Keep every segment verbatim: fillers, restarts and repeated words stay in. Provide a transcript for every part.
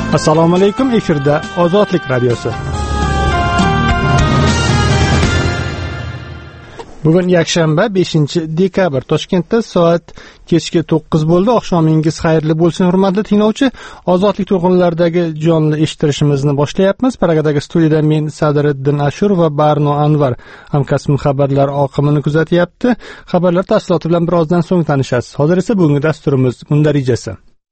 Assalomu alaykum, efirda Ozodlik radiosi. Bugun yakshanba beshinchi dekabr. Toshkentda soat kechki to'qqiz bo'ldi. Oqshomingiz xayrli bo'lsin, hurmatli tinglovchi. Ozodlik to'lqinlaridagi jonli eshittirishimizni boshlayapmiz. Paragadagi studiyada men Sadriddin Ashur va Barno Anvar hamkasbim xabarlar oqimini kuzatyapti. Xabarlar tafsiloti bilan birozdan so'ng tanishasiz. Hozir esa bugungi dasturimiz mundarijasi.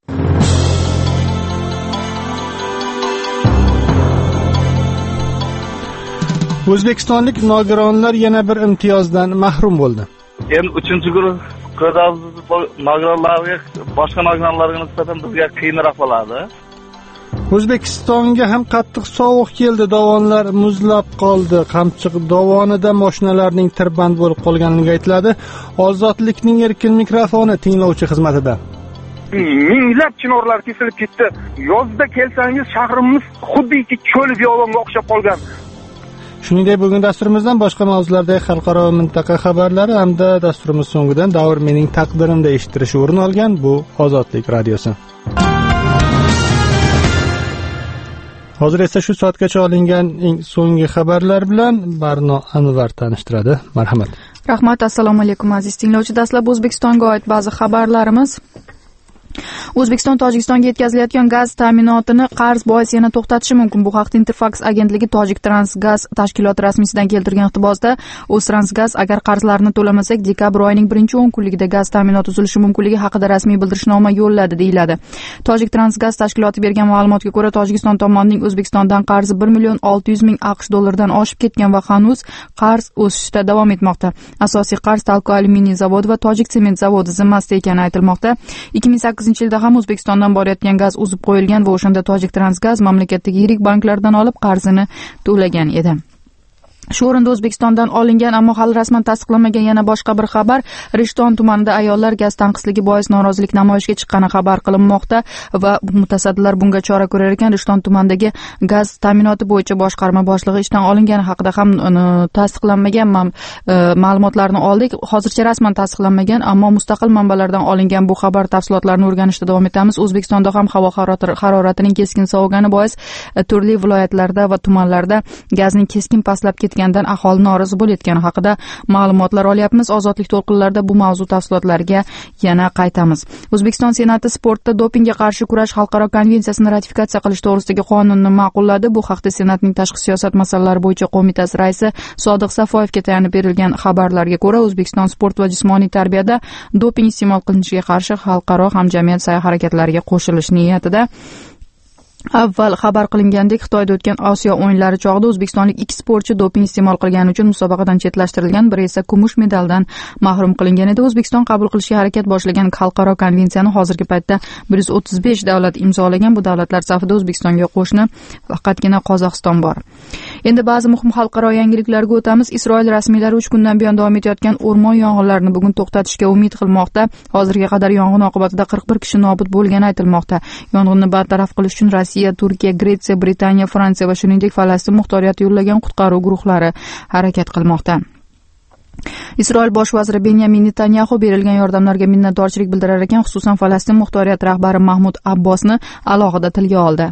O'zbekistonlik nogironlar yana bir imtiyozdan mahrum bo'ldi. Endi uchinchi guruh nogironlarga boshqa nogironlarga nisbatan bizga qiyinroq bo'ladi. O'zbekistonga ham qattiq sovuq keldi, dovonlar muzlab qoldi. Qamchiq dovonida mashinalarning tirband bo'lib qolganligi aytiladi. Ozodlikning erkin mikrofoni tinglovchi xizmatida. Minglab chinorlar kesilib ketdi. Yozda kelsangiz shahrimiz xuddiki cho'l biyobonga o'xshab qolgan. Shuningdek, bugun dasturimizdan boshqa mavzulardagi xalqaro va mintaqa xabarlari hamda dasturimiz so'ngidan davr mening taqdirimda eshittirish o'rin olgan bu Ozodlik radiosi. Hozir esa shu soatgacha olingan eng so'nggi xabarlar bilan Barno Anvar tanishtiradi. Marhamat. Rahmat, assalomu alaykum aziz tinglovchi. Dastlab O'zbekistonga oid ba'zi xabarlarimiz. O'zbekiston Tojikistonga yetkazilayotgan gaz ta'minotini qarz bois yana to'xtatishi mumkin. Bu haqda Interfax agentligi Tojik Transgaz tashkiloti rasmiysidan keltirgan iqtibosda O'ztransgaz agar qarzlarni to'lamasak dekabr oyining birinchi o'n kunligida gaz ta'minoti uzilishi mumkinligi haqida rasmiy bildirishnoma yo'lladi deyiladi. Tojik Transgaz tashkiloti bergan ma'lumotga ko'ra, Tojikiston tomonining O'zbekistondan qarzi bir million olti yuz ming AQSh dollaridan oshib ketgan va hanuz qarz o'sishda davom etmoqda. Asosiy qarz Talko alyuminiy zavodi va Tojik sement zavodi zimmasida ekani aytilmoqda. ikki ming sakkizinchi yilda ham O'zbekistondan borayotgan gaz uzib qo'yilgan va o'shanda Tojik Transgaz mamlakatdagi yirik banklardan olib qarzini to'lagan edi. Shu o'rinda O'zbekistondan olingan, ammo hali rasman tasdiqlanmagan yana boshqa bir xabar. Rishton tumanida ayollar gaz tanqisligi bois norozilik namoyishiga chiqqani xabar qilinmoqda va mutasaddilar bunga chora ko'rar ekan. Rishton tumanidagi gaz ta'minoti bo'yicha boshqarma boshlig'i ishdan olingani haqida ham tasdiqlanmagan ma'lumotlarni oldik. Hozircha rasman tasdiqlanmagan, ammo mustaqil manbalardan olingan bu xabar tafsilotlarini o'rganishda davom etamiz. O'zbekistonda ham havo haroratining keskin sovigani bois turli viloyatlarda va tumanlarda gazning keskin pastlab ketgani gandan aholi norozi bo'layotgani haqida ma'lumotlar olyapmiz. Ozodlik to'lqinlarida bu mavzu tafsilotlariga yana qaytamiz. O'zbekiston Senati sportda dopingga qarshi kurash xalqaro konvensiyasini ratifikatsiya qilish to'g'risidagi qonunni ma'qulladi. Bu haqda Senatning tashqi siyosat masalalari bo'yicha qo'mitasi raisi Sodiq Safoyevga tayanib berilgan xabarlarga ko'ra, O'zbekiston sport va jismoniy tarbiyada doping iste'mol qilinishiga qarshi xalqaro hamjamiyat sa'y-harakatlariga qo'shilish niyatida. Avval xabar qilingandek, Xitoyda o'tgan Osiyo o'yinlari chog'ida o'zbekistonlik ikki sportchi doping iste'mol qilgani uchun musobaqadan chetlashtirilgan, biri esa kumush medaldan mahrum qilingan edi. O'zbekiston qabul qilishga harakat boshlagan xalqaro konvensiyani hozirgi paytda bir yuz o'ttiz besh davlat imzolagan. Bu davlatlar safida O'zbekistonga qo'shni faqatgina Qozog'iston bor. Endi ba'zi muhim xalqaro yangiliklarga o'tamiz. Isroil rasmiylari uch kundan buyon davom etayotgan o'rmon yong'inlarini bugun to'xtatishga umid qilmoqda. Hozirga qadar yong'in oqibatida qirq bir kishi nobud bo'lgani aytilmoqda. Yong'inni bartaraf qilish uchun Rossiya, Turkiya, Gretsiya, Britaniya, Fransiya va shuningdek Falastin muxtoriyati yo'llagan qutqaruv guruhlari harakat qilmoqda. Isroil bosh vaziri Benyamin Netanyahu berilgan yordamlarga minnatdorchilik bildirar ekan, xususan Falastin muxtoriyati rahbari Mahmud Abbosni alohida tilga oldi.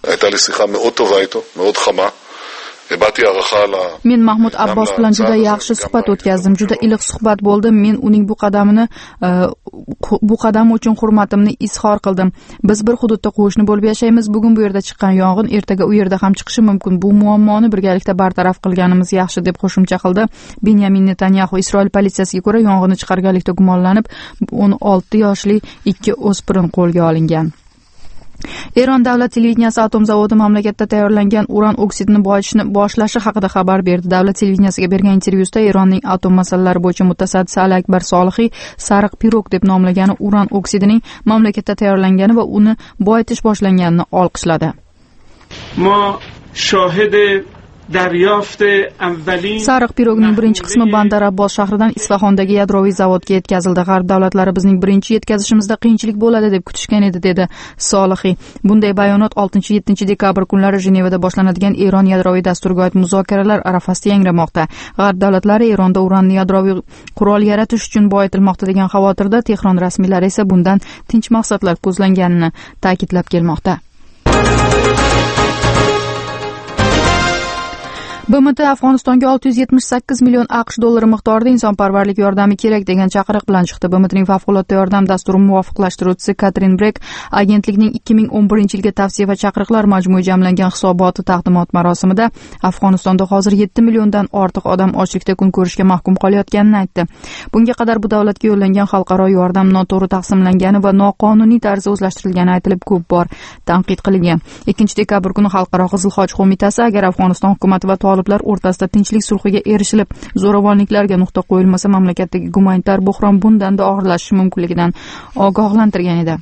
Men Mahmud Abbos bilan juda yaxshi suhbat o'tkazdim. Juda iliq suhbat bo'ldi. Men uning bu qadamini bu qadam uchun hurmatimni izhor qildim. Biz bir hududda qo'shni bo'lib yashaymiz. Bugun bu yerda chiqqan yong'in ertaga u yerda ham chiqishi mumkin. Bu muammoni birgalikda bartaraf qilganimiz yaxshi, deb qo'shimcha qildi Benyamin Netanyahu. Isroil politsiyasiga ko'ra, yong'inni chiqarganlikda gumonlanib o'n olti yoshli ikki o'spirin qo'lga olingan. Eron davlat televideniyasi atom zavodi mamlakatda tayyorlangan uran oksidini boyitishni boshlashi haqida xabar berdi. Davlat televideniyasiga bergan intervyusida Eronning atom masalalari bo'yicha mutasaddisi Ali Akbar Solihiy sariq pirog deb nomlagani uran oksidining mamlakatda tayyorlangani va uni boyitish boshlanganini olqishladi. Mo shohide Sariq pirogning birinchi qismi Bandar Abbos shahridan Isfahondagi yadroviy zavodga yetkazildi. G'arb davlatlari bizning birinchi yetkazishimizda qiyinchilik bo'ladi deb kutishgan edi, dedi Solihiy. Bunday bayonot oltinchi yettinchi dekabr kunlari Jenevada boshlanadigan Eron yadroviy dasturiga oid muzokaralar arafasida yangramoqda. G'arb davlatlari Eronda uranni yadroviy qurol yaratish uchun boyitilmoqda degan xavotirda, Tehron rasmiylari esa bundan tinch maqsadlar ko'zlanganini ta'kidlab kelmoqda. B M T Afg'onistonga olti yuz yetmish sakkiz million AQSh dollari miqdorida insonparvarlik yordami kerak degan chaqiriq bilan chiqdi. B M Tning favqulodda yordam dasturi muvofiqlashtiruvchisi Katrin Brek agentlikning ikki ming o'n birinchi yilga tavsiya va chaqiriqlar majmui jamlangan hisoboti taqdimot marosimida Afg'onistonda hozir yetti milliondan ortiq odam ochlikda kun ko'rishga mahkum qolayotganini aytdi. Bunga qadar bu davlatga yo'llangan xalqaro yordam noto'g'ri taqsimlangani va noqonuniy tarzda o'zlashtirilgani aytilib ko'p bor tanqid qilingan. ikkinchi dekabr kuni Xalqaro Qizil Xoch qo'mitasi agar Afg'oniston hukumati va toliblar o'rtasida tinchlik sulhiga erishilib, zo'ravonliklarga nuqta qo'yilmasa, mamlakatdagi gumanitar buhron bundan-da og'irlashishi mumkinligidan ogohlantirgan edi.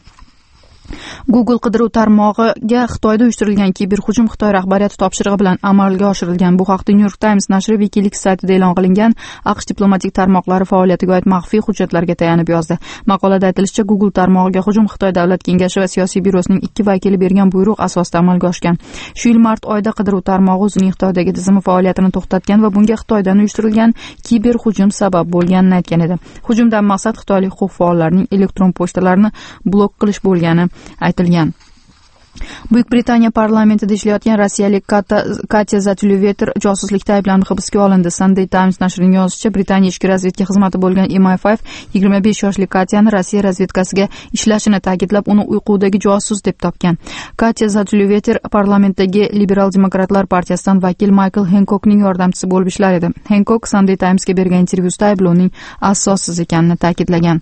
Google qidiruv tarmog'iga Xitoyda uyushtirilgan kiberhujum Xitoy rahbariyati topshirig'i bilan amalga oshirilgan. Bu haqda New York Times nashri WikiLeaks saytida e'lon qilingan AQSh diplomatik tarmoqlari faoliyatiga oid maxfiy hujjatlarga tayanib yozdi. Maqolada aytilishicha, Google tarmog'iga hujum Xitoy davlat kengashi va siyosiy byurosining ikki vakili bergan buyruq asosida amalga oshgan. Shu yil mart oyida qidiruv tarmog'i o'zining Xitoydagi tizimi faoliyatini to'xtatgan va bunga Xitoydan uyushtirilgan kiberhujum sabab bo'lganini aytgan edi. Hujumdan maqsad xitoylik huquq faollarining elektron pochtalarini blok qilish bo'lgani aytilgan. Buyuk Britaniya parlamentida ishlayotgan rossiyalik Katya Zatulyveter josuslikda ayblanib hibsga olindi. Sunday Times nashrining yozishicha, Britaniya ichki razvedka xizmati bo'lgan M I five yigirma besh yoshli Katyani Rossiya razvedkasiga ishlashini ta'kidlab, uni uyqudagi josus deb topgan. Katya Zatulyveter parlamentdagi Liberal demokratlar partiyasidan vakil Michael Hancockning yordamchisi bo'lib ishlar edi. Hancock Sunday Timesga bergan intervyusida ayblovning asossiz ekanini ta'kidlagan.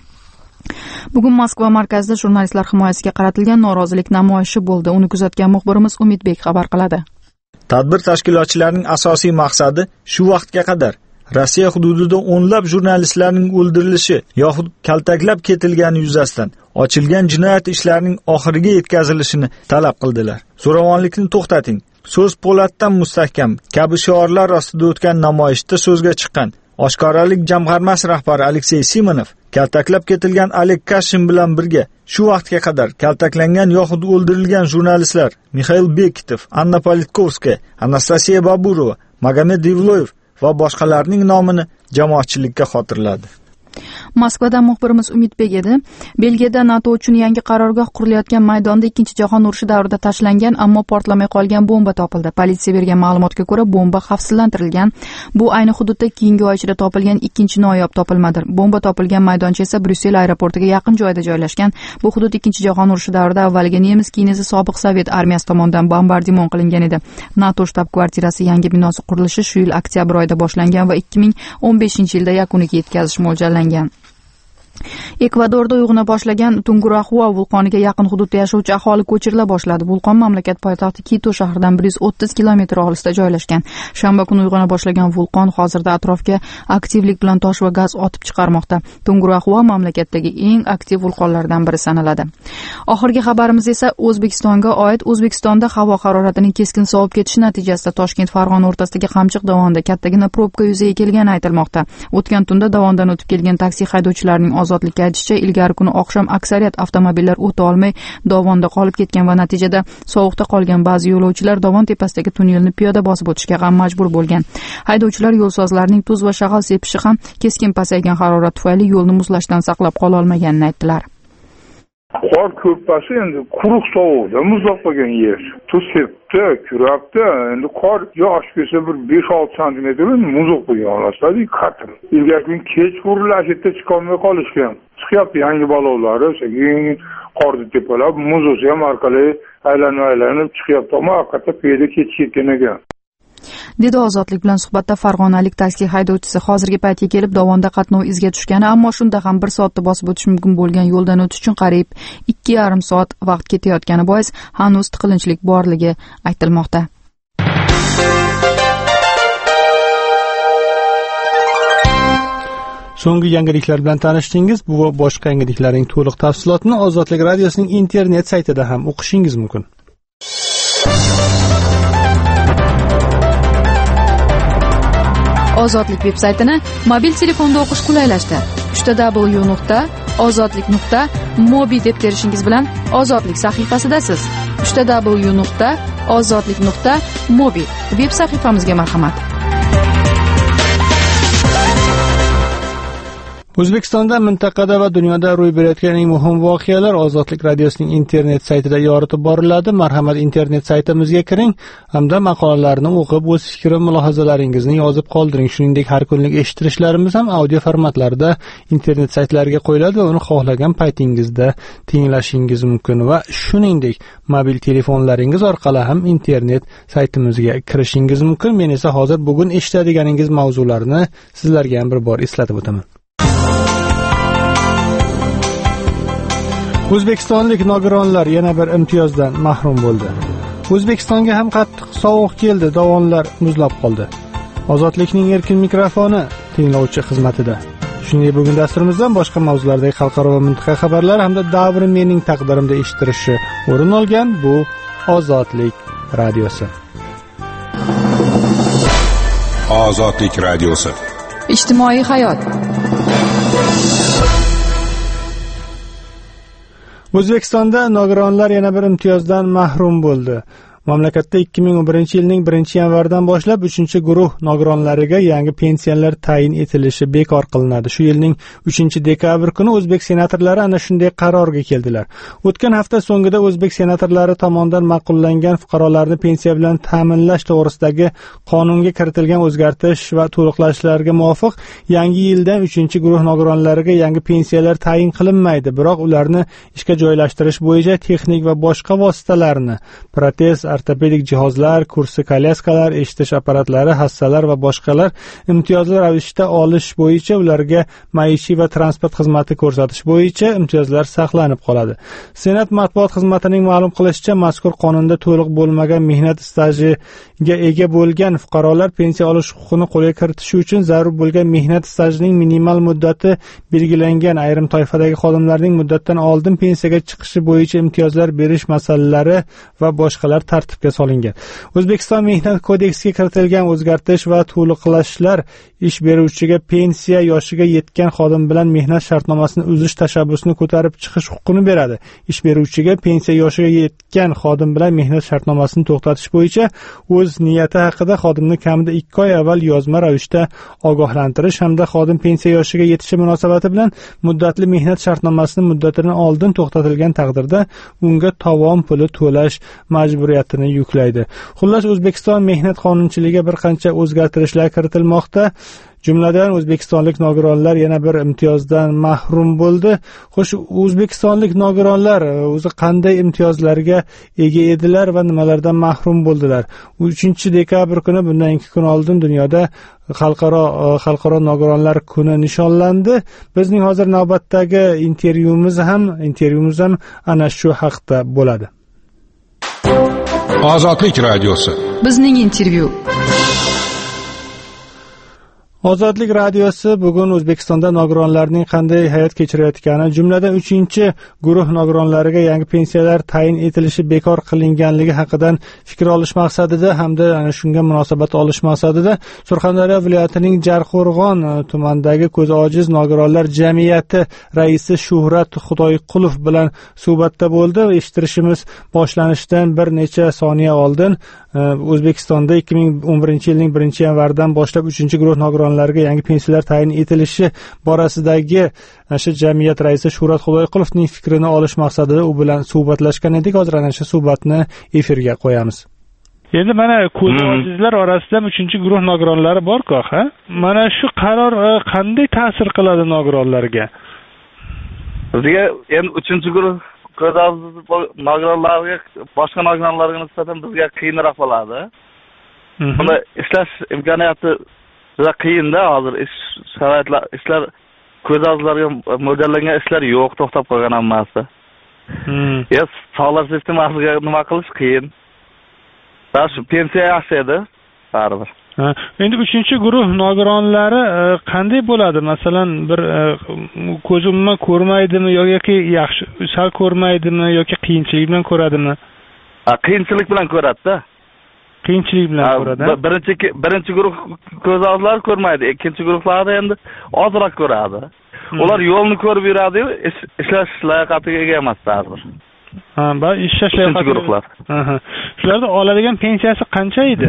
Bugun Moskva markazida jurnalistlar himoyasiga qaratilgan norozilik namoyishi bo'ldi. Uni kuzatgan muxbirimiz Umidbek xabar qiladi. Tadbir tashkilotchilarining asosiy maqsadi shu vaqtga qadar Rossiya hududida o'nlab jurnalistlarning o'ldirilishi yoxud kaltaklab ketilgani yuzasidan ochilgan jinoyat ishlarining oxiriga yetkazilishini talab qildilar. Zo'ravonlikni to'xtating, so'z po'latdan mustahkam kabi shiorlar ostida o'tgan namoyishda so'zga chiqqan Oshkoralik jamg'armasi rahbari Aleksey Simonov kaltaklab ketilgan Oleg Kashin bilan birga shu vaqtga qadar kaltaklangan yoxud o'ldirilgan jurnalistlar Mikhail Bekitov, Anna Politkovskaya, Anastasiya Baburova, Magomed Devloyev va boshqalarning nomini jamoatchilikka xotirladi. Moskvadan muxbirimiz Umidbek edi. Belgiyada NATO uchun yangi qarorgoh qurilayotgan maydonda ikkinchi jahon urushi davrida tashlangan, ammo portlamay qolgan bomba topildi. Politsiya bergan ma'lumotga ko'ra, bomba xavfsizlantirilgan. Bu ayni hududda keyingi oy ichida topilgan ikkinchi noyob topilmadir. Bomba topilgan maydoncha esa Bryussel aeroportiga yaqin joyda joylashgan. Bu hudud ikkinchi jahon urushi davrida avvaliga nemis, keyin esa sobiq Sovet armiyasi tomonidan bombardimon qilingan edi. NATO shtab-kvartirasi yangi binosi qurilishi shu yil oktyabr oyida boshlangan va ikki ming o'n beshinchi yilda yakuniga yetkazish mo'ljallangan. Ekvadorda uyg'ona boshlagan Tungurahua vulqoniga yaqin hududda yashovchi aholi ko'chirila boshladi. Vulqon mamlakat poytaxti Quito shahridan bir yuz o'ttiz kilometr olisda joylashgan. Shanba kuni uyg'ona boshlagan vulqon hozirda atrofga aktivlik bilan tosh va gaz otib chiqarmoqda. Tungurahua mamlakatdagi eng aktiv vulqonlardan biri sanaladi. Oxirgi xabarimiz esa O'zbekistonga oid. O'zbekistonda havo haroratining keskin sovib ketishi natijasida Toshkent Farg'ona o'rtasidagi Qamchiq dovonida kattagina probka yuzaga kelgani aytilmoqda. O'tgan tunda dovondan o'tib kelgan taksi haydovchilarining ozodlikka aytishicha, ilgari kuni oqshom aksariyat avtomobillar o'ta olmay dovonda qolib ketgan va natijada sovuqda qolgan ba'zi yo'lovchilar dovon tepasidagi tunnelni piyoda bosib o'tishga ham majbur bo'lgan. Haydovchilar yo'lsozlarning tuz va shag'al sepishi ham keskin pasaygan harorat tufayli yo'lni muzlashdan saqlab qola olmaganini aytdilar. Qor ko'ppasi endi quruq sovuqda muzlab qolgan yer. Tuz sepdi, kurabdi. Endi qor yo oshib kelsa bir besh olti santimetr muzlab qo'ygan xolasadi, qatim. Ilgari kun kech qurilashida chiqolmay qolishgan. Chiqyapti yangi balovlari, sekin qorni tepalab, muz o'zi ham orqali aylanib-aylanib chiqyapti, ammo haqiqatda piyoda ketishgan ekan. Dedi ozodlik bilan suhbatda farg'onalik taksi haydovchisi. Hozirgi paytga kelib dovonda qatnov izga tushgani, ammo shunda ham bir soatda bosib o'tish mumkin bo'lgan yo'ldan o'tish uchun qariyb ikki yarim soat vaqt ketayotgani bois hanuz tiqilinchlik borligi aytilmoqda. So'nggi yangiliklar bilan tanishdingiz. Bu va boshqa yangiliklarning to'liq tafsilotini Ozodlik radiosining internet saytida ham o'qishingiz mumkin. Ozodlik veb-saytini mobil telefonda o'qish qulaylashdi. w w w nuqta ozodlik nuqta mobi deb terishingiz bilan Ozodlik sahifasidasiz. w w w nuqta ozodlik nuqta mobi veb sahifamizga marhamat. O'zbekistonda, mintaqada va dunyoda ro'y berayotgan eng muhim voqealar Ozodlik radiosining internet saytida yoritib boriladi. Marhamat, internet saytimizga kiring hamda maqolalarni o'qib, o'z fikr va mulohazalaringizni yozib qoldiring. Shuningdek, har kunlik eshittirishlarimiz ham audio formatlarda internet saytlariga qo'yiladi va uni xohlagan paytingizda tinglashingiz mumkin va shuningdek, mobil telefonlaringiz orqali ham internet saytimizga kirishingiz mumkin. Men esa hozir bugun eshitadiganingiz mavzularni sizlarga ham bir bor eslatib o'taman. O'zbekistonlik nogironlar yana bir imtiyozdan mahrum bo'ldi. O'zbekistonga ham qattiq sovuq keldi, dovonlar muzlab qoldi. Ozodlikning erkin mikrofoni tinglovchi xizmatida. Shunday bugun dasturimizdan boshqa mavzulardagi xalqaro va mintaqaviy xabarlar hamda davri mening taqdirimda eshittirishi o'rin olgan bu Ozodlik radiosi. Ozodlik radiosi. Ijtimoiy hayot. O'zbekistonda nogironlar yana bir imtiyozdan mahrum bo'ldi. Mamlakatda ikki ming o'n birinchi yilning birinchi yanvaridan boshlab uchinchi guruh nogironlariga yangi pensiyalar tayin etilishi bekor qilinadi. Shu yilning uchinchi dekabr kuni o'zbek senatorlari ana shunday qarorga keldilar. O'tgan hafta so'ngida o'zbek senatorlari tomonidan ma'qullangan fuqarolarni pensiya bilan ta'minlash to'g'risidagi qonunga kiritilgan o'zgartirish va to'liqlashlarga muvofiq yangi yildan uchinchi guruh nogironlariga yangi pensiyalar tayin qilinmaydi. Biroq ularni ishga joylashtirish bo'yicha texnik va boshqa vositalarni, protez, ortopedik jihozlar, kursi kolyaskalar, eshitish apparatlari, hassalar va boshqalar imtiyozli ravishda olish bo'yicha ularga maishiy va transport xizmati ko'rsatish bo'yicha imtiyozlar saqlanib qoladi. Senat matbuot xizmatining ma'lum qilishicha, mazkur qonunda to'liq bo'lmagan mehnat stajiga ega bo'lgan fuqarolar pensiya olish huquqini qo'lga kiritishi uchun zarur bo'lgan mehnat stajining minimal muddati belgilangan ayrim toifadagi xodimlarning muddatdan oldin pensiyaga chiqishi bo'yicha imtiyozlar berish masalalari va boshqalar tartibga solingan. O'zbekiston Mehnat kodeksiga kiritilgan o'zgartirish va to'liqlashlar ish beruvchiga pensiya yoshiga yetgan xodim bilan mehnat shartnomasini uzish tashabbusini ko'tarib chiqish huquqini beradi. Ish beruvchiga pensiya yoshiga yetgan xodim bilan mehnat shartnomasini to'xtatish bo'yicha o'z niyati haqida xodimni kamida ikki oy avval yozma ravishda ogohlantirish hamda xodim pensiya yoshiga yetishi munosabati bilan muddatli mehnat shartnomasini muddatidan oldin to'xtatilgan taqdirda unga tovon puli to'lash majburiyatini yuklaydi. Xullas, O'zbekiston mehnat qonunchiligiga bir qancha o'zgartirishlar kiritilmoqda. Jumladan, o'zbekistonlik nogironlar yana bir imtiyozdan mahrum bo'ldi. Xo'sh, o'zbekistonlik nogironlar o'zi qanday imtiyozlarga ega edilar va nimalardan mahrum bo'ldilar? uchinchi dekabr kuni, bundan ikki kun oldin dunyoda xalqaro xalqaro nogironlar kuni nishonlandi. Bizning hozir navbatdagi intervyumiz ham intervyumiz ham ana shu haqda bo'ladi. Ozodlik radiosi. Bizning intervyu. Ozodlik radiosi bugun O'zbekistonda nogironlarning qanday hayot kechirayotgani, jumladan uchinchi guruh nogironlariga yangi pensiyalar tayin etilishi bekor qilinganligi haqidan fikr olish maqsadida hamda ana shunga munosabat olish maqsadida Surxondaryo viloyatining Jarqo'rg'on tumanidagi ko'zi ojiz nogironlar jamiyati raisi Shuhrat Xudoyqulov bilan suhbatda bo'ldi. Eshittirishimiz boshlanishidan bir necha soniya oldin O'zbekistonda ikki ming o'n birinchi yilning birinchi yanvaridan boshlab uchinchi guruh nogironlarga yangi pensiyalar tayin etilishi borasidagi shu jamiyat raisi Shuhrat Xudoyqulovning fikrini olish maqsadida u bilan suhbatlashgan edik. Hozir ana shu suhbatni efirga qo'yamiz. Endi mana ko'zi ojizlar orasida uchinchi guruh nogironlari bor-ku, ha? Mana shu qaror qanday ta'sir qiladi nogironlarga? Bizga endi uchinchi guruh ko'z ojiz nogironlarga boshqa nogironlarga nisbatan bizga qiyinroq bo'ladi. Bunda ishlash imkoniyati juda qiyin-da, hozir ish sharoitlar, ishlar ko'z ojizlarga mo'ljallangan ishlar yo'q, to'xtab qolgan hammasi. Hmm. Ya sog'liq sistemasiga nima qilish qiyin. Shu pensiya yaxshi edi, baribir. Ha, endi uchinchi guruh nogironlari qanday bo'ladi? Masalan, bir ko'zi umuman ko'rmaydimi yoki yaxshi sal ko'rmaydimi yoki qiyinchilik bilan ko'radimi? Ha, qiyinchilik bilan ko'radi-da. Qiyinchilik bilan ko'radi. Birinchi birinchi guruh ko'z ojizlar ko'rmaydi, ikkinchi guruhlar endi ozroq ko'radi. Ular yo'lni ko'rib yuradi-yu, ishlash layoqatiga ega emas baribir. Ha, ba ishlash layoqati guruhlar. Aha. Shularda oladigan pensiyasi qancha edi?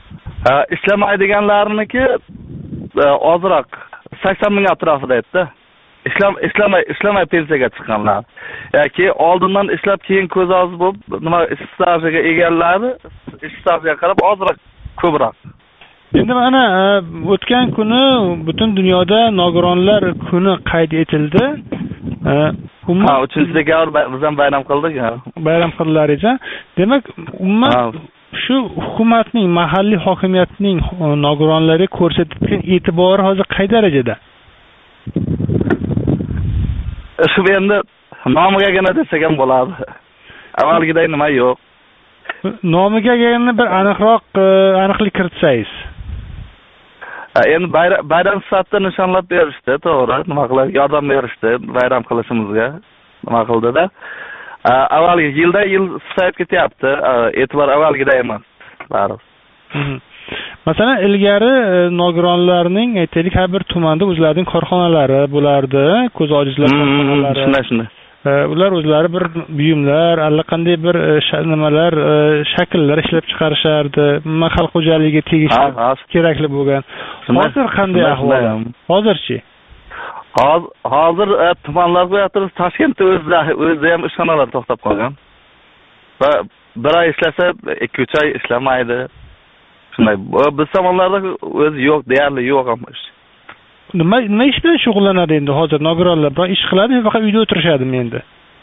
Ishlamaydiganlarniki ozroq sakson ming atrofida edi. ishlam ishlamay ishlamay pensiyaga chiqqanlar yoki oldindan ishlab keyin ko'z ozi bo'lib nima ish stajiga egalari ish stajiga qarab ozroq ko'proq. Endi mana o'tgan kuni butun dunyoda nogironlar kuni qayd etildi. Ha, uchinchi dekabr biz ham bayram qildik. Bayram qildilaringiz. Demak, umuman shu hukumatning, mahalliy hokimiyatning nogironlarga ko'rsatgan e'tibori hozir qay darajada? Shu endi nomigagina desak ham bo'ladi. Avvalgiday nima yo'q. Nomigagina bir aniqroq aniqlik kiritsangiz. Endi bayram sifatida nishonlab berishdi, to'g'ri, nima qilib yordam berishdi bayram qilishimizga. Nima qildida? Avvalgi yilda yil susayib ketyapti, e'tibor avvalgiday emas. Baribir. Masalan, ilgari nogironlarning, aytaylik, har bir tumanda o'zlarining korxonalari bo'lardi, ko'z ojizlar korxonalari. Shunday, shunday. Ular o'zlari bir buyumlar, allaqanday bir nimalar, shakllar ishlab chiqarishardi. Mahal xo'jaligiga tegishli kerakli bo'lgan. Hozir qanday ahvol? Hozirchi? Hozir tumanlar bo'yatiriz, Toshkentda o'zida o'zida ham ishxonalar to'xtab qolgan. Va bir oy ishlasa, ikki uch oy ishlamaydi. Shunday. Biz tomonlarda o'zi yo'q, deyarli yo'q ham ish. Nima nima ish bilan shug'ullanadi endi hozir nogironlar? Biroq ish qiladi, faqat uyda o'tirishadimi endi?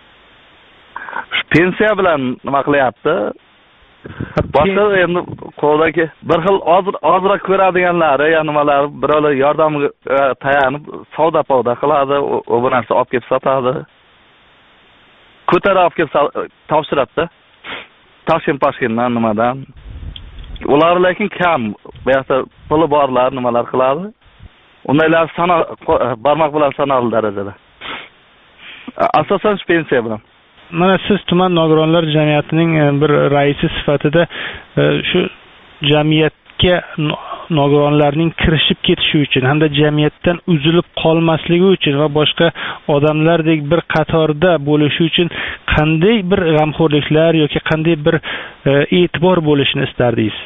Pensiya bilan nima qilyapti? Boshqa endi qo'ldagi bir xil hozir ozroq ko'radiganlari, ya nimalar, birovlar yordamiga tayanib savdo savdo qiladi, u bu narsa olib kelib sotadi. Ko'tarib olib kelib topshiradi. Toshkent Toshkentdan nimadan. Ular lekin kam, bu yerda puli borlar nimalar qiladi. Undalar sana barmoq bilan sanarli darajada. Asosan pensiya bilan. Mana siz tuman nogironlar jamiyatining bir raisi sifatida shu jamiyatga nogironlarning kirishib ketishi uchun hamda jamiyatdan uzilib qolmasligi uchun va boshqa odamlardek bir qatorda bo'lishi uchun qanday bir g'amxo'rliklar yoki qanday bir e'tibor bo'lishini istardingiz?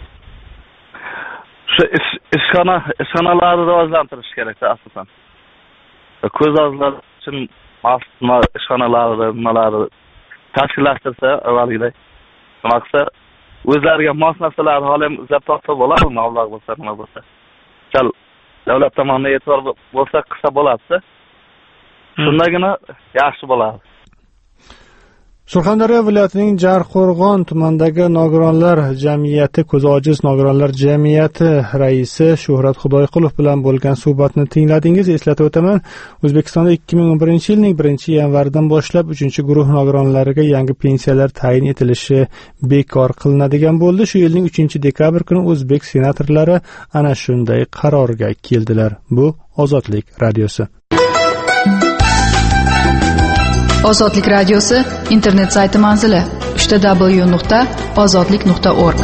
Shu ishxona ishxonalarni rivojlantirish kerak asosan. Ko'z ojizlar uchun maxsus ishxonalarni nimalarni tashkillashtirsa avvalgiday. Nima qilsa o'zlariga mos narsalarni hali izlab topsa bo'ladimi, mablag' bo'lsa, nima bo'lsa. Chal davlat tomonidan e'tibor bo'lsa, qilsa bo'ladi. Shundagina yaxshi bo'ladi. Surxondaryo viloyatining Jarqo'rg'on tumanidagi nogironlar jamiyati, ko'z ojiz nogironlar jamiyati raisi Shuhrat Xudoyqulov bilan bo'lgan suhbatni tingladingiz. Eslatib o'taman, O'zbekistonda ikki ming o'n birinchi yilning birinchi yanvaridan boshlab uchinchi guruh nogironlariga yangi pensiyalar tayin etilishi bekor qilinadigan bo'ldi. Shu yilning uchinchi dekabr kuni o'zbek senatorlari ana shunday qarorga keldilar. Bu Ozodlik radiosi. Ozodlik radiosi internet sayti manzili uch w nuqta ozodlik nuqta org.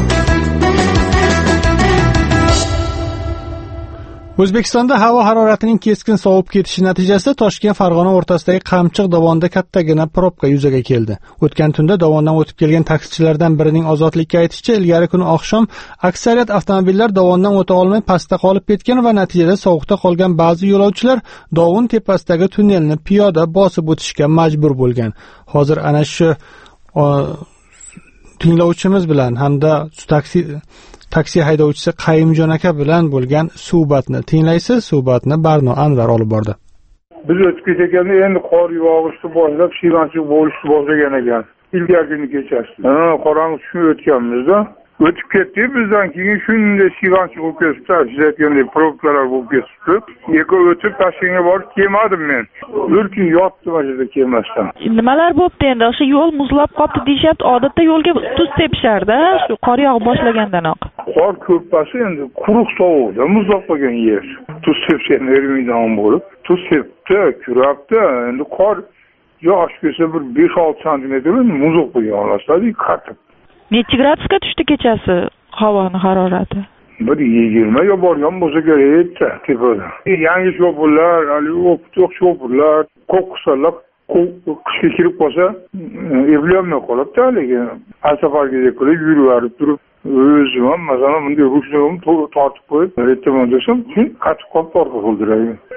O'zbekistonda havo haroratining keskin sovib ketishi natijasida Toshkent Farg'ona o'rtasidagi Qamchiq dovonida kattagina probka yuzaga keldi. O'tgan tunda dovondan o'tib kelgan taksichilardan birining Ozodlikka aytishicha, ilgari kuni oqshom aksariyat avtomobillar dovondan o'ta olmay pastda qolib ketgan va natijada sovuqda qolgan ba'zi yo'lovchilar dovon tepasidagi tunnelni piyoda bosib o'tishga majbur bo'lgan. Hozir ana shu tinglovchimiz bilan hamda taksi taksi haydovchisi Qayimjon aka bilan bo'lgan suhbatni tinglaysiz. Suhbatni Barno Anvar olib bordi. Biz o'tib ketganda endi qor yog'ishni boshlab, shivanchilik bo'lishni boshlagan ekan. Ilgarigini kechasi. Ha, qorong'i tushib o'tganmizda o'tib ketdi. Bizdan keyin shunday shivanchilik bo'lib ketdi. Sizayotgandek probkalar bo'lib ketdi. Eko o'tib Toshkentga borib kelmadim men. Bir kun yotdim ajada kelmasdan. Nimalar bo'libdi endi? O'sha yo'l muzlab qoldi deyapti. Odatda yo'lga tuz tepishardi, shu qor yog'ib boshlagandanoq. Qor ko'pasi endi quruq sovuqda muzlab qolgan yer. Tuz sepishni ermaydigan bo'lib, tuz sepdi, kurabdi. Endi qor yosh kelsa bir besh olti santimetr muz qo'ygan olasizlar, qatib. Necha gradusga tushdi kechasi havoning harorati? Bir yigirma yo borgan bo'lsa kerak tepada. Yangi chopurlar, hali o'qitoq chopurlar, qo'qqislar, qishga kirib qolsa, evlolmay qolibdi haligi. Safarga qilib yuraverib turib, o'zim ham masalan bunday ruchnoyimni tortib qo'yib, aytaman desam, qatib qolib tortib qoldirayman.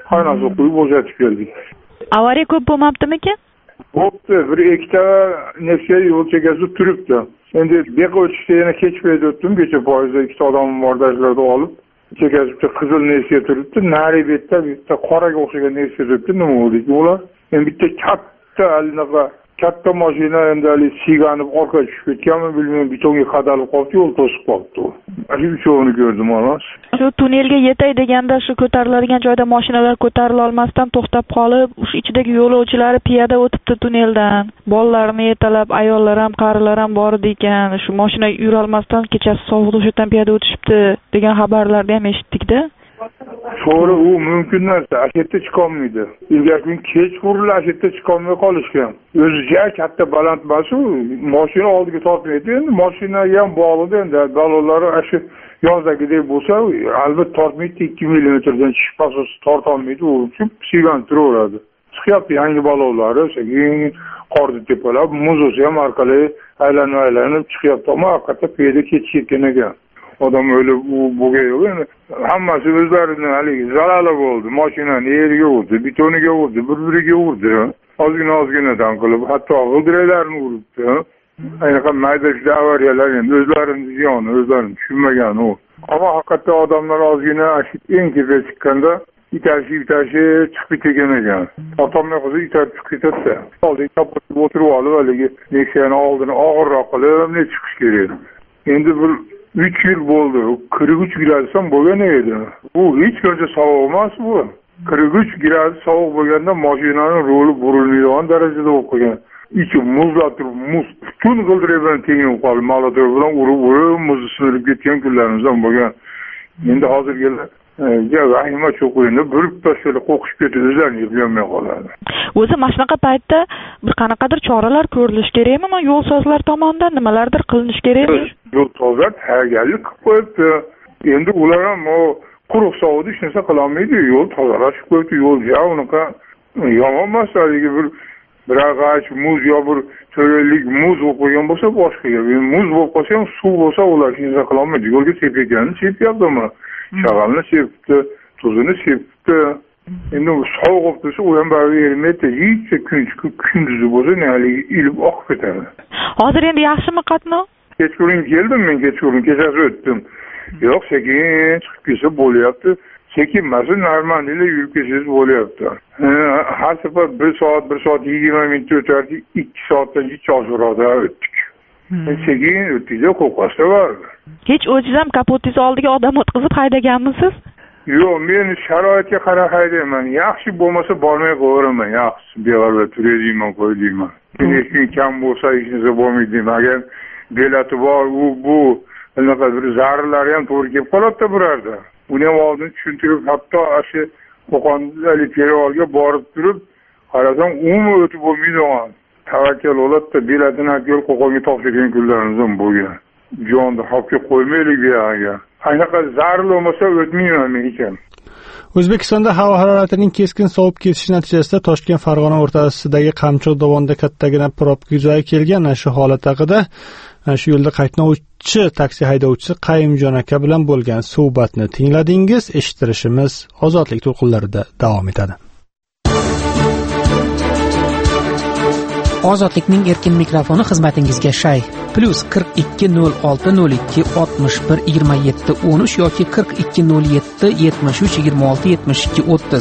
qaynasi qo'yib bo'shatib keldik. Avariya ko'p bo'lmabdimikan? Bo'pti, bir ikkita Nexia yo'l chekkasida turibdi. Endi beqa o'tishda yana kech payt o'tdim, kecha poyezda ikkita odam bordajlarda olib, chekkasida qizil Nexia turibdi, nari betda bitta qoraga o'xshagan Nexia turibdi, nima bo'ldi ular? Endi bitta katta alinaqa katta mashina endi ali siganib orqa tushib ketganmi bilmayman, betonga qadalib qoldi, yo'l to'sib qoldi. Shu uchovini ko'rdim xolos. Shu tunnelga yetay deganda shu ko'tariladigan joyda mashinalar ko'tarila olmasdan to'xtab qolib, o'sha ichidagi yo'lovchilari piyoda o'tibdi tunneldan. Bolalarni yetalab, ayollar ham, qarilar ham bor ekan. Shu mashina yura olmasdan kechasi sovuqda o'shadan piyoda o'tishibdi degan xabarlarni ham eshitdik-da. To'g'ri, u mumkin narsa, ashetda chiqolmaydi. Ilgari kun kechqurun ashetda chiqolmay qolishgan. O'zicha katta baland basu, mashina oldiga tortmaydi. Endi mashinaga ham bog'liq endi, balonlari shu yozdagidek bo'lsa, albatta tortmaydi, ikki millimetrdan tushib asos torta olmaydi, u uchun sigan turaveradi. Chiqyapti yangi balonlari, sekin qorni tepalab, muz o'sa ham orqali aylanib-aylanib chiqyapti, ammo haqiqatda piyoda ketishgan ekan. Odam öyle bu buga yo'q endi. Hammasi o'zlarining haligi zarali bo'ldi. Mashinani yeriga urdi, betoniga urdi, bir-biriga urdi. Ozgina ozginadan qilib, hatto g'ildiraklarni uribdi. Aynaqa mayda avariyalar endi o'zlarining ziyoni, o'zlarini tushunmagan u. Ammo haqiqatda odamlar ozgina eng tepaga chiqqanda itashi-itashi chiqib ketgan ekan. Otamlar o'zi itarib chiqib ketdi. Oldiga kapotib o'tirib olib, haligi Nexia'ni oldini og'irroq qilib, ne chiqish kerak. Endi bir uch yil bo'ldi. qirq uch gradus ham bo'lgan edi. Bu hech qancha sovuq emas bu. qirq uch gradus sovuq bo'lganda mashinaning roli burilmaydigan darajada bo'lib qolgan. Ichi muzlab turib, muz butun g'ildirak bilan tengib qoldi. Malotor bilan urib-urib muzni sinirib ketgan kunlarimiz ham bo'lgan. Endi hozirgilar ja vahima cho'qiyni burib tashlab qo'qishib ketib o'zlarini yig'olmay qoladi. O'zi mana shunaqa paytda bir qanaqadir choralar ko'rilish kerakmi? Yo'lsozlar tomonidan nimalardir qilinish kerakmi? Yo'lsozlar tayyorgarlik qilib qo'yibdi. Endi ular ham o quruq sovuqda hech narsa qila olmaydi. Yo'l tozalashib qo'yibdi. Yo'l ja unaqa yomon masalagi bir bir ag'ach muz yo bir to'ralik muz bo'lib qolgan bo'lsa boshqa gap. Muz bo'lib qolsa ham suv bo'lsa ular hech narsa qila olmaydi. Yo'lga sepayotganini sepyaptimi? Shag'alni sepdi, tuzini sepdi. Endi sovuq bo'lsa u ham bari ermaydi. Hech kunduzi bo'lsa haligi ilib oqib ketadi. Hozir endi yaxshimi qatnov? Kechqurun keldim men, kechqurun kechasi o'tdim. Yo'q, sekin chiqib kelsa bo'lyapti. Sekin emas, normalda yurib kelsangiz bo'lyapti. Har safar bir soat, bir soat yigirma minut o'tardik, ikki soatdan hech oshirada o'tdik. Sekin o'tdikda qo'rqasda bor. Hech o'zingiz ham kapotingiz oldiga odam o'tkazib haydaganmisiz? Yo'q, men sharoitga qarab haydayman. Yaxshi bo'lmasa bormay qo'yaraman. Yaxshi beg'alva turayman, qo'ydiyman. Hech kim kam bo'lsa hech narsa bo'lmaydi. Agar belati bor, u bu anaqa bir zarralari ham to'g'ri kelib qoladi birarda. Uni ham oldin tushuntirib, hatto shu Qo'qonlik perivolga borib turib, qarasam, umuman o'tib bo'lmaydigan. Tavakkal bo'ladi, belatini yo'l Qo'qonga topshirgan kunlarimiz ham bo'lgan. Jonni xavfga qo'ymaylik bu yerga. Qanaqa zarur bo'lmasa o'tmayman men hech ham. O'zbekistonda havo haroratining keskin sovib ketishi natijasida Toshkent Farg'ona o'rtasidagi Qamchiq dovonida kattagina probka yuzaga kelgan. Shu holat haqida shu yo'lda qatnovchi taksi haydovchisi Qayimjon aka bilan bo'lgan suhbatni tingladingiz. Eshittirishimiz Ozodlik to'lqinlarida davom etadi. Ozodlikning erkin mikrofoni xizmatingizga shay. Plus qirq ikki nol olti nol ikki oltmish bir yigirma yetti o'n uch yoki qirq ikki nol yetti yetmish uch yigirma olti yetmish ikki o'ttiz.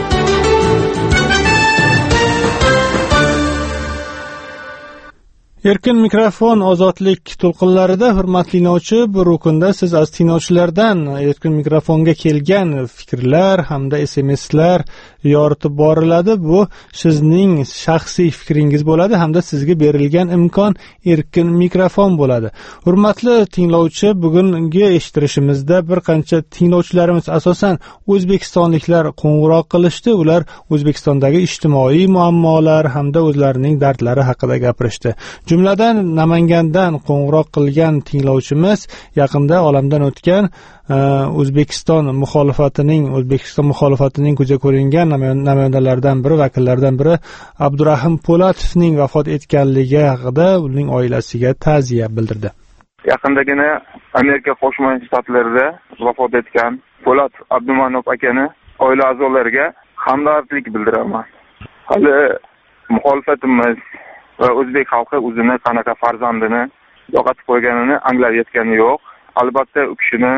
Erkin mikrofon Ozodlik to'lqinlarida hurmatli tinglovchi, bu rukunda siz aziz tinglovchilardan erkin mikrofonga kelgan fikrlar hamda S M S'lar yoritib boriladi. Bu sizning shaxsiy fikringiz bo'ladi hamda sizga berilgan imkon erkin mikrofon bo'ladi. Hurmatli tinglovchi, bugungi eshittirishimizda bir qancha tinglovchilarimiz asosan o'zbekistonliklar qo'ng'iroq qilishdi. Ular O'zbekistondagi ijtimoiy muammolar hamda o'zlarining dardlari haqida gapirishdi. Jumladan Namangandan qo'ng'iroq qilgan tinglovchimiz yaqinda olamdan o'tgan O'zbekiston muxolifatining O'zbekiston muxolifatining ko'zga ko'ringan namoyandalaridan biri, vakillaridan biri Abdurahim Po'latovning vafot etganligi haqida uning oilasiga ta'ziya bildirdi. Yaqindagina Amerika Qo'shma Shtatlarida vafot etgan Po'lat Abdumanov akani oila a'zolariga hamdardlik bildiraman. Hali muxolifatimiz va o'zbek xalqi o'zini qanaqa farzandini yo'qotib qo'yganini anglab yetgani yo'q. Albatta u kishini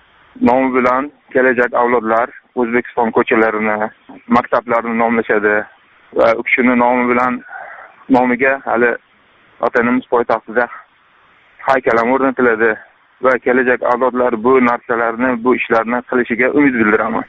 nomi bilan kelajak avlodlar O'zbekiston ko'chalarini, maktablarini nomlashadi va u kishini nomi bilan nomiga hali vatanimiz poytaxtida haykal o'rnatiladi va kelajak avlodlar bu narsalarni, bu ishlarni qilishiga umid bildiraman.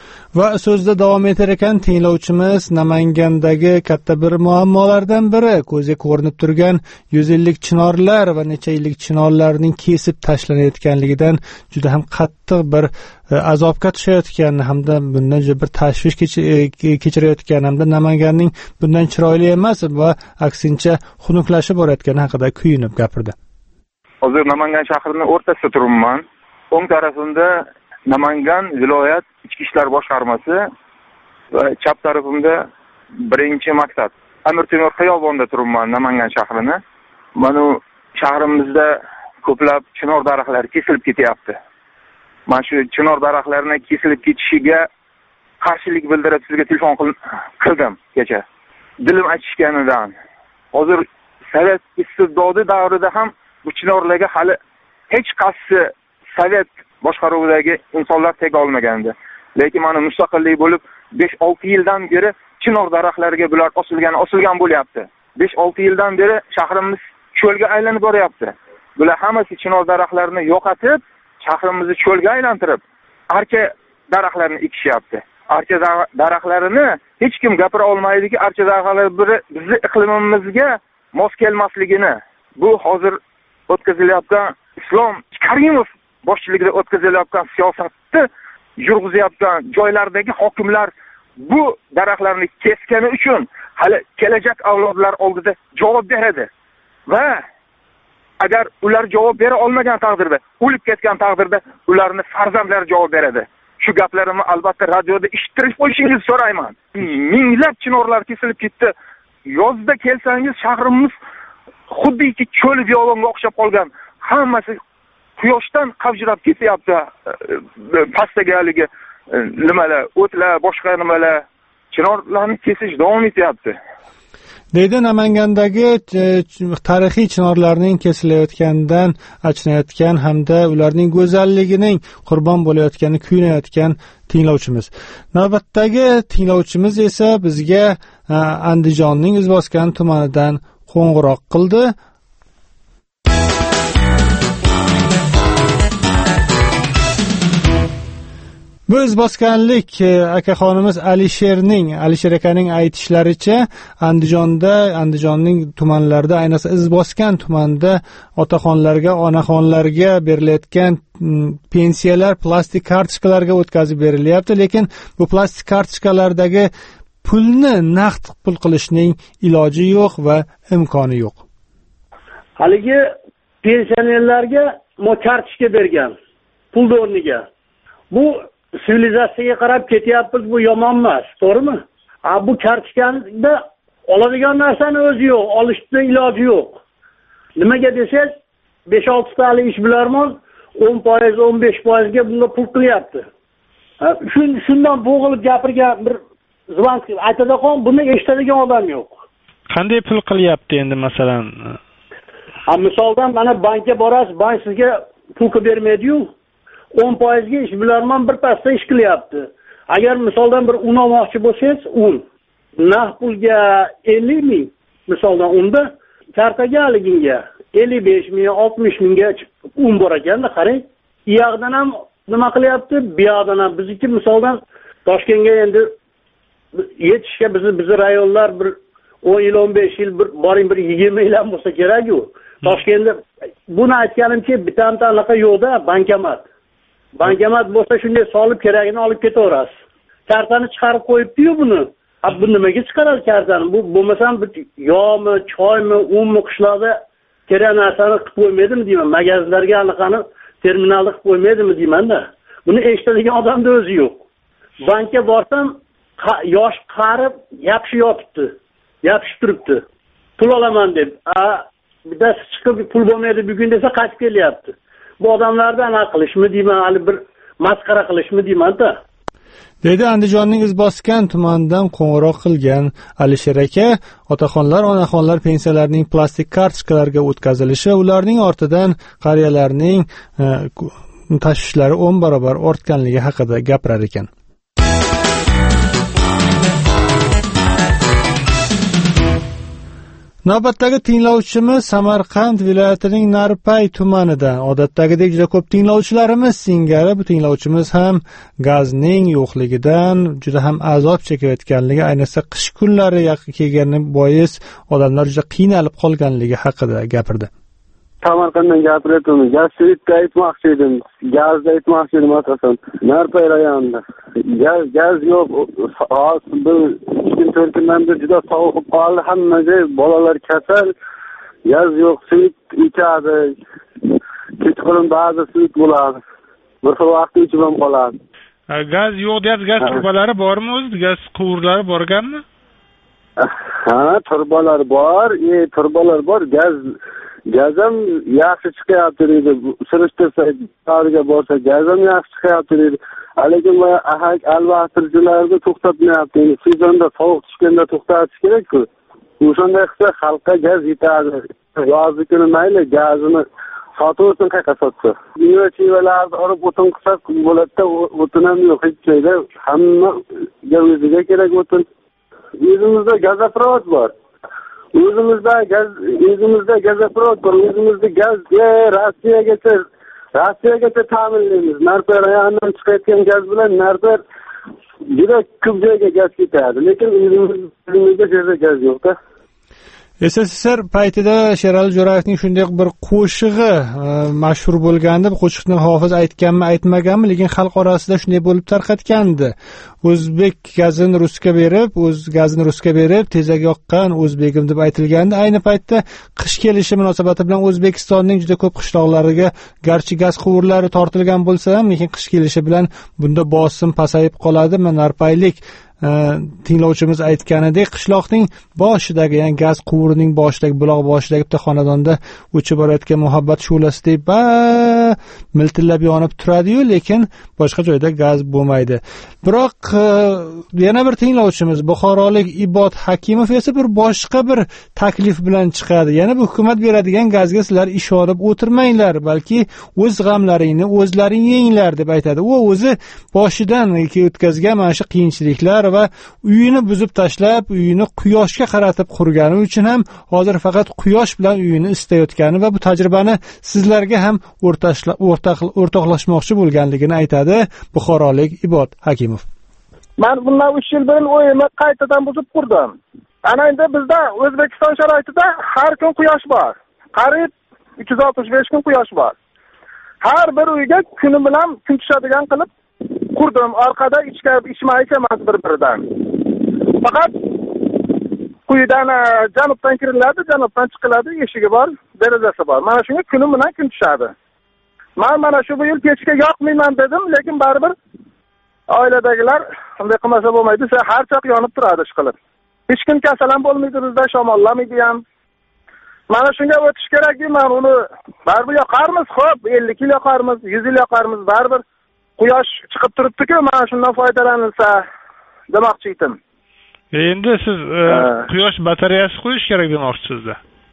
Va so'zda davom etar ekan tinglovchimiz, Namangandagi katta bir muammolardan biri ko'zga ko'rinib turgan yuz ellik chinorlar va necha yillik chinorlarning kesib tashlanayotganligidan juda ham qattiq bir azobga tushayotgani hamda bundan juda bir tashvish kechirayotgani hamda Namanganning bundan chiroyli emas va aksincha xunuklashib borayotgani haqida kuyunib gapirdi. Hozir Namangan shahrining o'rtasida turibman. O'ng tarafimda Namangan viloyat ichki ishlar boshqarmasi va chap tarafimda birinchi maktab. Amir Temur xiyobonida turibman Namangan shahrini. Mana shahrimizda ko'plab chinor daraxtlari kesilib ketyapti. Mana shu chinor daraxtlarining kesilib ketishiga qarshilik bildirib sizga telefon qildim kecha. Dilim achishganidan. Hozir Sovet istibdodi davrida ham bu chinorlarga hali hech qaysi Sovet boshqaruvidagi insonlar tega olmagandi. Lekin mana mustaqillik bo'lib besh olti yildan beri chinor daraxtlariga bular osilgan, osilgan bo'lyapti. besh olti yildan beri shahrimiz cho'lga aylanib boryapti. Bular hammasi chinor daraxtlarini yo'qotib, shahrimizni cho'lga aylantirib, archa daraxtlarni ekishyapti. Archa daraxtlarini hech kim gapira olmaydiki, archa daraxtlari bizning iqlimimizga mos kelmasligini. Bu hozir o'tkazilayotgan Islom Karimov boshchiligida o'tkazilayotgan siyosatni yurg'izayotgan joylardagi hokimlar bu daraxtlarni kesgani uchun hali kelajak avlodlar oldida javob beradi. Va agar ular javob bera olmagan taqdirda, o'lib ketgan taqdirda ularning farzandlari javob beradi. Shu gaplarimni albatta radioda eshittirib qo'yishingizni so'rayman. Minglab chinorlar kesilib ketdi. Yozda kelsangiz shahrimiz xuddiki cho'l biyobonga o'xshab qolgan. Hammasi quyoshdan qavjirab ketyapti. Pastdagi haligi nimalar, o'tlar, boshqa nimalar, chinorlarni kesish davom etyapti. Deydi Namangandagi tarixiy chinorlarning kesilayotganidan achinayotgan hamda ularning go'zalligining qurbon bo'layotgani kuyunayotgan tinglovchimiz. Navbatdagi tinglovchimiz esa bizga Andijonning Izboskan tumanidan qo'ng'iroq qildi. Bu izboskanlik akaxonimiz Alisherning, Alisher akaning aytishlaricha Andijonda, Andijonning tumanlarida, ayniqsa Izboskan tumanida otaxonlarga, onaxonlarga berilayotgan pensiyalar plastik kartochkalarga o'tkazib berilyapti, lekin bu plastik kartochkalardagi pulni naqd pul qilishning iloji yo'q va imkoni yo'q. Haligi pensionerlarga mo kartochka bergan, pul o'rniga. Bu sivilizatsiyaga qarab ketyapmiz, bu yomon emas, to'g'rimi? A bu kartochkada oladigan narsani o'zi yo'q, olishda iloji yo'q. Nimaga desangiz, besh olti tali ishbilarmon o'n foiz, o'n besh foiz ga bunga pul qilyapti. Shundan bo'g'ilib gapirgan bir zvan aytadigan, buni eshitadigan odam yo'q. Qanday pul qilyapti endi masalan? Ha, misoldan mana bankka borasiz, bank sizga pul bermaydi-yu. o'n foiz ga ishbilarmon bir pasda ish qilyapti. Agar misoldan bir un olmoqchi bo'lsangiz, un naqd pulga ellik ming, misoldan unda kartaga haliginga ellik besh ming, oltmish mingga un bor ekanda, qarang. U yoqdan ham nima qilyapti? Bu yoqdan ham bizniki misoldan Toshkentga endi yetishga bizni bizni rayonlar bir o'n yil, o'n besh yil bir boring bir yigirma yil ham bo'lsa kerak-ku. Toshkentda buni aytganimcha bitta anaqa yo'qda, bankomat. Bankomat bo'lsa shunday solib keragini olib ketaverasiz. Kartani chiqarib qo'yibdi-yu buni. Ha, bu nimaga chiqaradi kartani? Bu bo'lmasam yo'mi, choymi, unmi qishloqda kerak narsani qilib qo'ymaydimi deyman. Magazinlarga anaqani terminalni qilib qo'ymaydimi deyman-da. Buni eshitadigan odamda o'zi yo'q. Bankka borsam, yosh qarib, yapishib yotibdi. Yapishib turibdi. Pul olaman deb. A, bitta chiqib pul bo'lmaydi bugun desa qaytib kelyapti. Bu odamlardan aqlishmi deyman, hali bir masxara qilishmi deyman-da. deydi Andijonning Izboskan tumanidan qo'ng'iroq qilgan Alisher aka. Otaxonlar, onaxonlar pensiyalarining plastik kartochkalarga o'tkazilishi ularning ortidan qariyalarning e, tashvishlari o'n barobar ortganligi haqida gapirar ekan. Navbatdagi tinglovchimiz Samarqand viloyatining Narpay tumanidan. Odatdagidek juda ko'p tinglovchilarimiz singari bu tinglovchimiz ham gazning yo'qligidan juda ham azob chekayotganligi, ayniqsa qish kunlari yaqin kelgani bois odamlar juda qiynalib qolganligi haqida gapirdi. Samarqanddan gapiryapman. Gazchilikda aytmoqchi edim. Gazda aytmoqchi edim asosan. Narpay rayonida. Gaz gaz yo'q. Hozir bu ikki to'rt kundan beri juda sovuq qoldi. Hamma joy bolalar kasal. Gaz yo'q, suyuq ichadi. Kechqurun ba'zi suyuq bo'ladi. Bir xil vaqtda ichib ham qoladi. Gaz yo'q deyapsiz. Gaz turbalari bormi o'zi? Gaz quvurlari borganmi? Ha, turbalar bor. E, turbalar bor. Gaz Gazam yaxshi chiqyapti dedi. Surishtirsa, tariga borsa gazam yaxshi chiqyapti dedi. Lekin bu ahak alvastirchilarni to'xtatmayapti. Sezonda sovuq tushganda to'xtatish kerak-ku. O'shanda qilsa xalqqa gaz yetadi. Yozgi kuni mayli gazini sotuvsin qayerga sotsa. Universitetlarda olib o'tin qilsak bo'ladi-da, o'tin ham yo'q hech joyda. Hammaga o'ziga kerak o'tin. O'zimizda gazoprovod bor. O'zimizda gaz, o'zimizda gazoprovod bor. O'zimizda gazga Rossiyagacha, Rossiyagacha ta'minlaymiz. Narpay rayonidan chiqayotgan gaz bilan Narpay juda ko'p joyga gaz ketadi, lekin o'zimizda gaz yo'q-da. S S S R paytida Sherali Jo'rayevning shunday bir qo'shig'i mashhur bo'lgandi. Bu qo'shiqni Hofiz aytganmi, aytmaganmi, lekin xalq orasida shunday bo'lib tarqatgandi. O'zbek gazini rusga berib, o'z gazini rusga berib, tezak yoqqan o'zbegim deb aytilgandi. Ayni paytda qish kelishi munosabati bilan O'zbekistonning juda ko'p qishloqlariga garchi gaz quvurlari tortilgan bo'lsa ham, lekin qish kelishi bilan bunda bosim pasayib qoladi. Narpaylik tinglovchimiz aytganidek, qishloqning boshidagi, ya'ni gaz quvurining boshidagi, buloq boshidagi bitta xonadonda o'chib borayotgan muhabbat shu'lasidek ba miltillab yonib turadi-yu, lekin boshqa joyda gaz bo'lmaydi. Biroq yana bir tinglovchimiz Buxorolik Ibod Hakimov esa bir boshqa bir taklif bilan chiqadi. Yana bu hukumat beradigan gazga sizlar ishonib o'tirmanglar, balki o'z g'amlaringni o'zlaring yenglar deb aytadi. U o'zi boshidan o'tkazgan mana shu qiyinchiliklar va uyini buzib tashlab, uyini quyoshga qaratib qurgani uchun ham hozir faqat quyosh bilan uyini isitayotgani va bu tajribani sizlarga ham o'rtoqlashmoqchi bo'lganligini aytadi Buxorolik Ibod Hakimov. Men bundan uch yil burun uyimni qaytadan buzib qurdim. Ana endi bizda O'zbekiston sharoitida har kun quyosh bor. Qariyb uch yuz oltmish besh kun quyosh bor. Har bir uyga kuni bilan kun tushadigan qilib qurdim. Orqada ichka ichmaycha emas bir-biridan. Faqat quyidan janubdan kiriladi, janubdan chiqiladi, eshigi bor, derazasi bor. Mana shunga kuni bilan kun tushadi. Men mana shu yil kechga yoqmayman dedim, lekin baribir oiladagilar bunday qilmasa bo'lmaydi, desa har choq yonib turadi ish qilib. Hech kim kasal ham bo'lmaydi bizda, shamollamaydi ham. Mana shunga o'tish kerakki, men uni baribir yoqarmiz, xo'p, ellik yil yoqarmiz, yuz yil yoqarmiz, baribir quyosh chiqib turibdi-ku, mana shundan foydalanilsa demoqchi edim. Endi siz quyosh batareyasi qo'yish kerak demoqchisizda.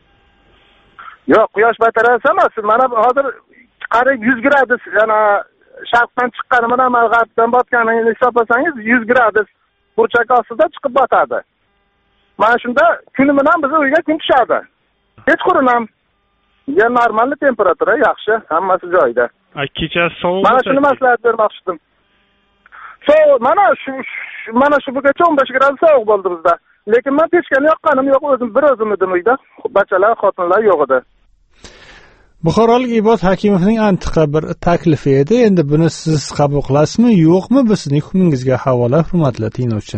Yo'q, quyosh batareyasi emas. Mana hozir qariyb yuz gradus, yana sharqdan chiqqani bilan g'arbdan botganini hisoblasangiz yuz gradus burchak ostida chiqib botadi. Mana shunda kuni bilan biz uyga kun tushadi. Kechqurun ham ya normal temperatura yaxshi, hammasi joyida. Kechasi sovuq. Mana shuni maslahat bermoqchi edim. Sovuq, mana shu mana shu bugacha o'n besh gradus sovuq bo'ldi bizda. Lekin men pechkani yoqqanim yo'q, o'zim bir o'zim edim uyda. Bachalar, xotinlar yo'q edi. Buxorolik Ibod Hakimovning antiqa bir taklifi edi. Endi buni siz qabul qilasizmi, yo'qmi? Bu sizning hukmingizga havola, hurmatli tinglovchi.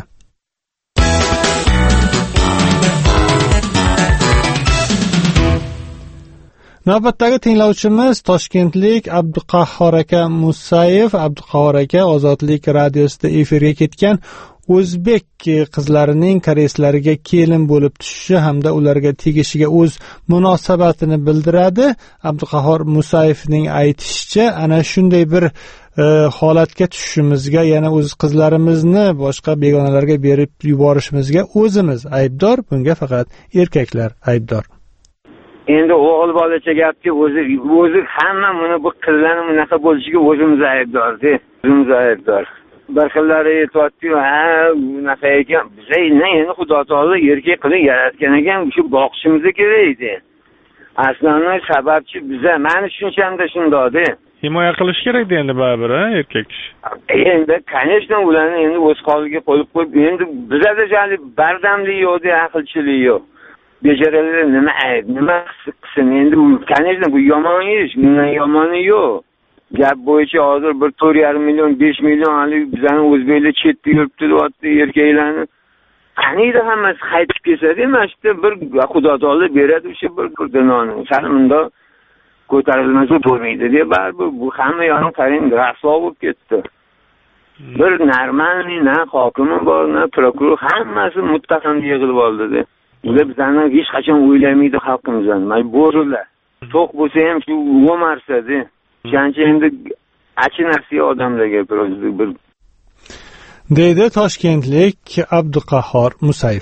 Navbatdagi tinglovchimiz Toshkentlik Abduqahhor aka Musayev. Abduqahhor aka Ozodlik radiosida efirga ketgan o'zbek qizlarining koreyslariga kelin bo'lib tushishi hamda ularga tegishiga o'z munosabatini bildiradi. Abduqahhor Musayevning aytishicha, ana shunday bir e, holatga tushishimizga, yana o'z qizlarimizni boshqa begonalarga berib yuborishimizga o'zimiz aybdor, bunga faqat erkaklar aybdor. Endi o'g'il bolacha gapki, o'zi o'zi hamma buni bu qizlarning bunaqa bo'lishiga o'zimiz aybdor-da. O'zimiz aybdor. Bir xillari aytibdi, ha, bunaqa ekan. Biz endi Xudo taolo erkak qilib yaratgan ekan, shu boqishimiz kerak edi. Aslan sababchi biza, meni tushunchamda shundoqda. Himoya qilish kerak endi baribir, ha, erkak kishi. Endi, конечно, ularni endi o'z holiga qo'yib qo'yib, endi bizada jali bardamlik yo'q, aqlchilik yo'q. Becharalar nima ayb, nima qilsin? Endi, конечно, bu yomon ish, bundan yomoni yo'q. Gap bo'yicha hozir bir to'rt yarim million, besh million hali bizani o'zbeklar chetda yuribdi, deyapti erkaklarni. Qaniydi hammasi qaytib kelsa-da, mana shu bir Xudo taolo beradi o'sha bir dunoni. Sal bunda ko'tarilmasa bo'lmaydi deb baribir bu hamma yo'ni qarang rasvo bo'lib ketdi. Bir normalniy na hokimi bor, na prokuror, hammasi muttahamga yig'ilib oldi-da. Ular bizani hech qachon o'ylamaydi xalqimizdan. Mana bo'rilar. To'q bo'lsa ham shu o'marsa-da. O'shancha endi achinasiya odamlarga bir deydi toshkentlik Abduqahhor Musayev.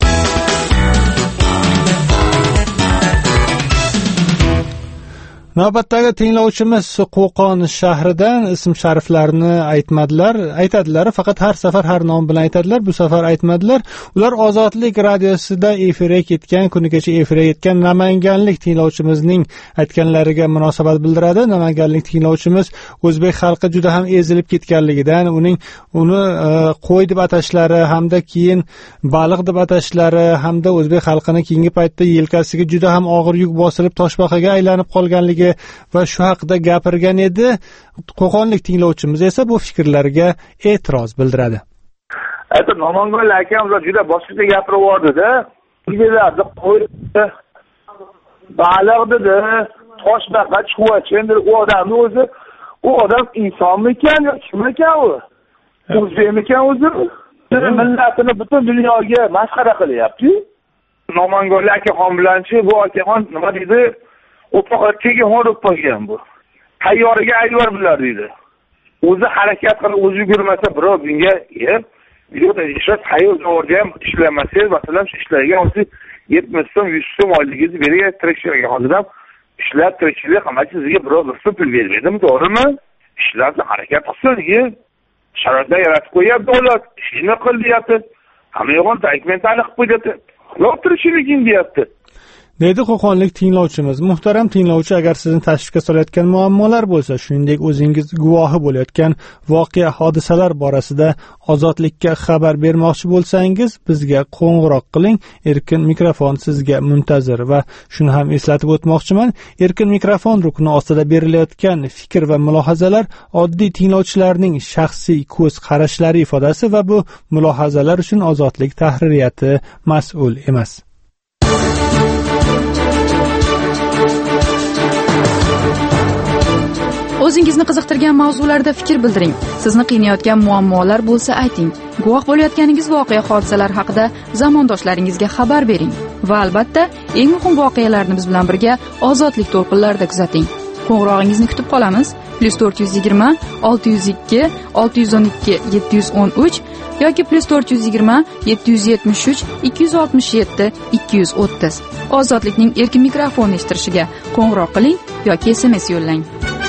Navbatdagi tinglovchimiz Qo'qon shahridan ism shariflarini aytmadilar, aytadilar, faqat har safar har nom bilan aytadilar, bu safar aytmadilar. Ular Ozodlik radiosida efirga ketgan, kuni kecha efirga ketgan namanganlik tinglovchimizning aytganlariga munosabat bildiradi. Namanganlik tinglovchimiz o'zbek xalqi juda ham ezilib ketganligidan, uning uni e, qo'y deb atashlari hamda keyin baliq deb atashlari hamda o'zbek xalqini keyingi paytda yelkasiga juda ham og'ir yuk bosilib toshbaqaga aylanib qolganligi va shu haqida gapirgan edi. Qo'qonlik tinglovchimiz esa bu fikrlarga e'tiroz bildiradi. Aytib, Namanganlik akamlar juda boshqacha gapirib yubordi-da. Videolarda qo'ydi, baliq dedi, toshbaqa, chuvachi, endi u odamni o'zi, u odam insonmikan yoki kim ekan u? O'zbekmikan o'zi? Millatini butun dunyoga masxara qilyapti. Namanganlik akaxon bilanchi bu akaxon nima deydi? O'tloqqa tegi horib qo'ygan bu. Tayyoraga aylar bular deydi. O'zi harakat qilib, o'zi yugurmasa, birov bunga, "Ey, videoda ishlash tayyorda ham ishlamasangiz, masalan, shu ishlarga o'zi yetmish so'm, yuz so'm oyligingizni berib, tirikchilarga hozir ham ishlab tirikchilik qilmachi, sizga birov bir so'm pul bermaydimi, to'g'rimi? Ishlarni harakat qilsin, sharoitlar yaratib qo'yapti ular, ishini qil deyapti. Hamma yo'g'on dokumentlarni qilib qo'yapti. Qilib tirikchiliging deyapti. deydi Qo'qonlik tinglovchimiz. Muhtaram tinglovchi, agar sizni tashvishga solayotgan muammolar bo'lsa, shuningdek o'zingiz guvohi bo'layotgan voqea hodisalar borasida Ozodlikka xabar bermoqchi bo'lsangiz, bizga qo'ng'iroq qiling. Erkin mikrofon sizga muntazir. Va shuni ham eslatib o'tmoqchiman, erkin mikrofon rukni ostida berilayotgan fikr va mulohazalar oddiy tinglovchilarning shaxsiy ko'z qarashlari ifodasi va bu mulohazalar uchun Ozodlik tahririyati mas'ul emas. O'zingizni qiziqtirgan mavzularda fikr bildiring. Sizni qiynayotgan muammolar bo'lsa ayting. Guvoh bo'layotganingiz voqea hodisalar haqida zamondoshlaringizga xabar bering. Va albatta, eng muhim voqealarni biz bilan birga Ozodlik to'lqinlarida kuzating. Qo'ng'irog'ingizni kutib qolamiz. plus to'rt yuz yigirma, olti yuz ikki, olti yuz o'n ikki, yetti yuz o'n uch yoki plus to'rt yuz yigirma, yetti yuz yetmish uch, ikki yuz oltmish yetti, ikki yuz o'ttiz. Ozodlikning erkin mikrofon eshittirishiga qo'ng'iroq qiling yoki S M S yo'llang.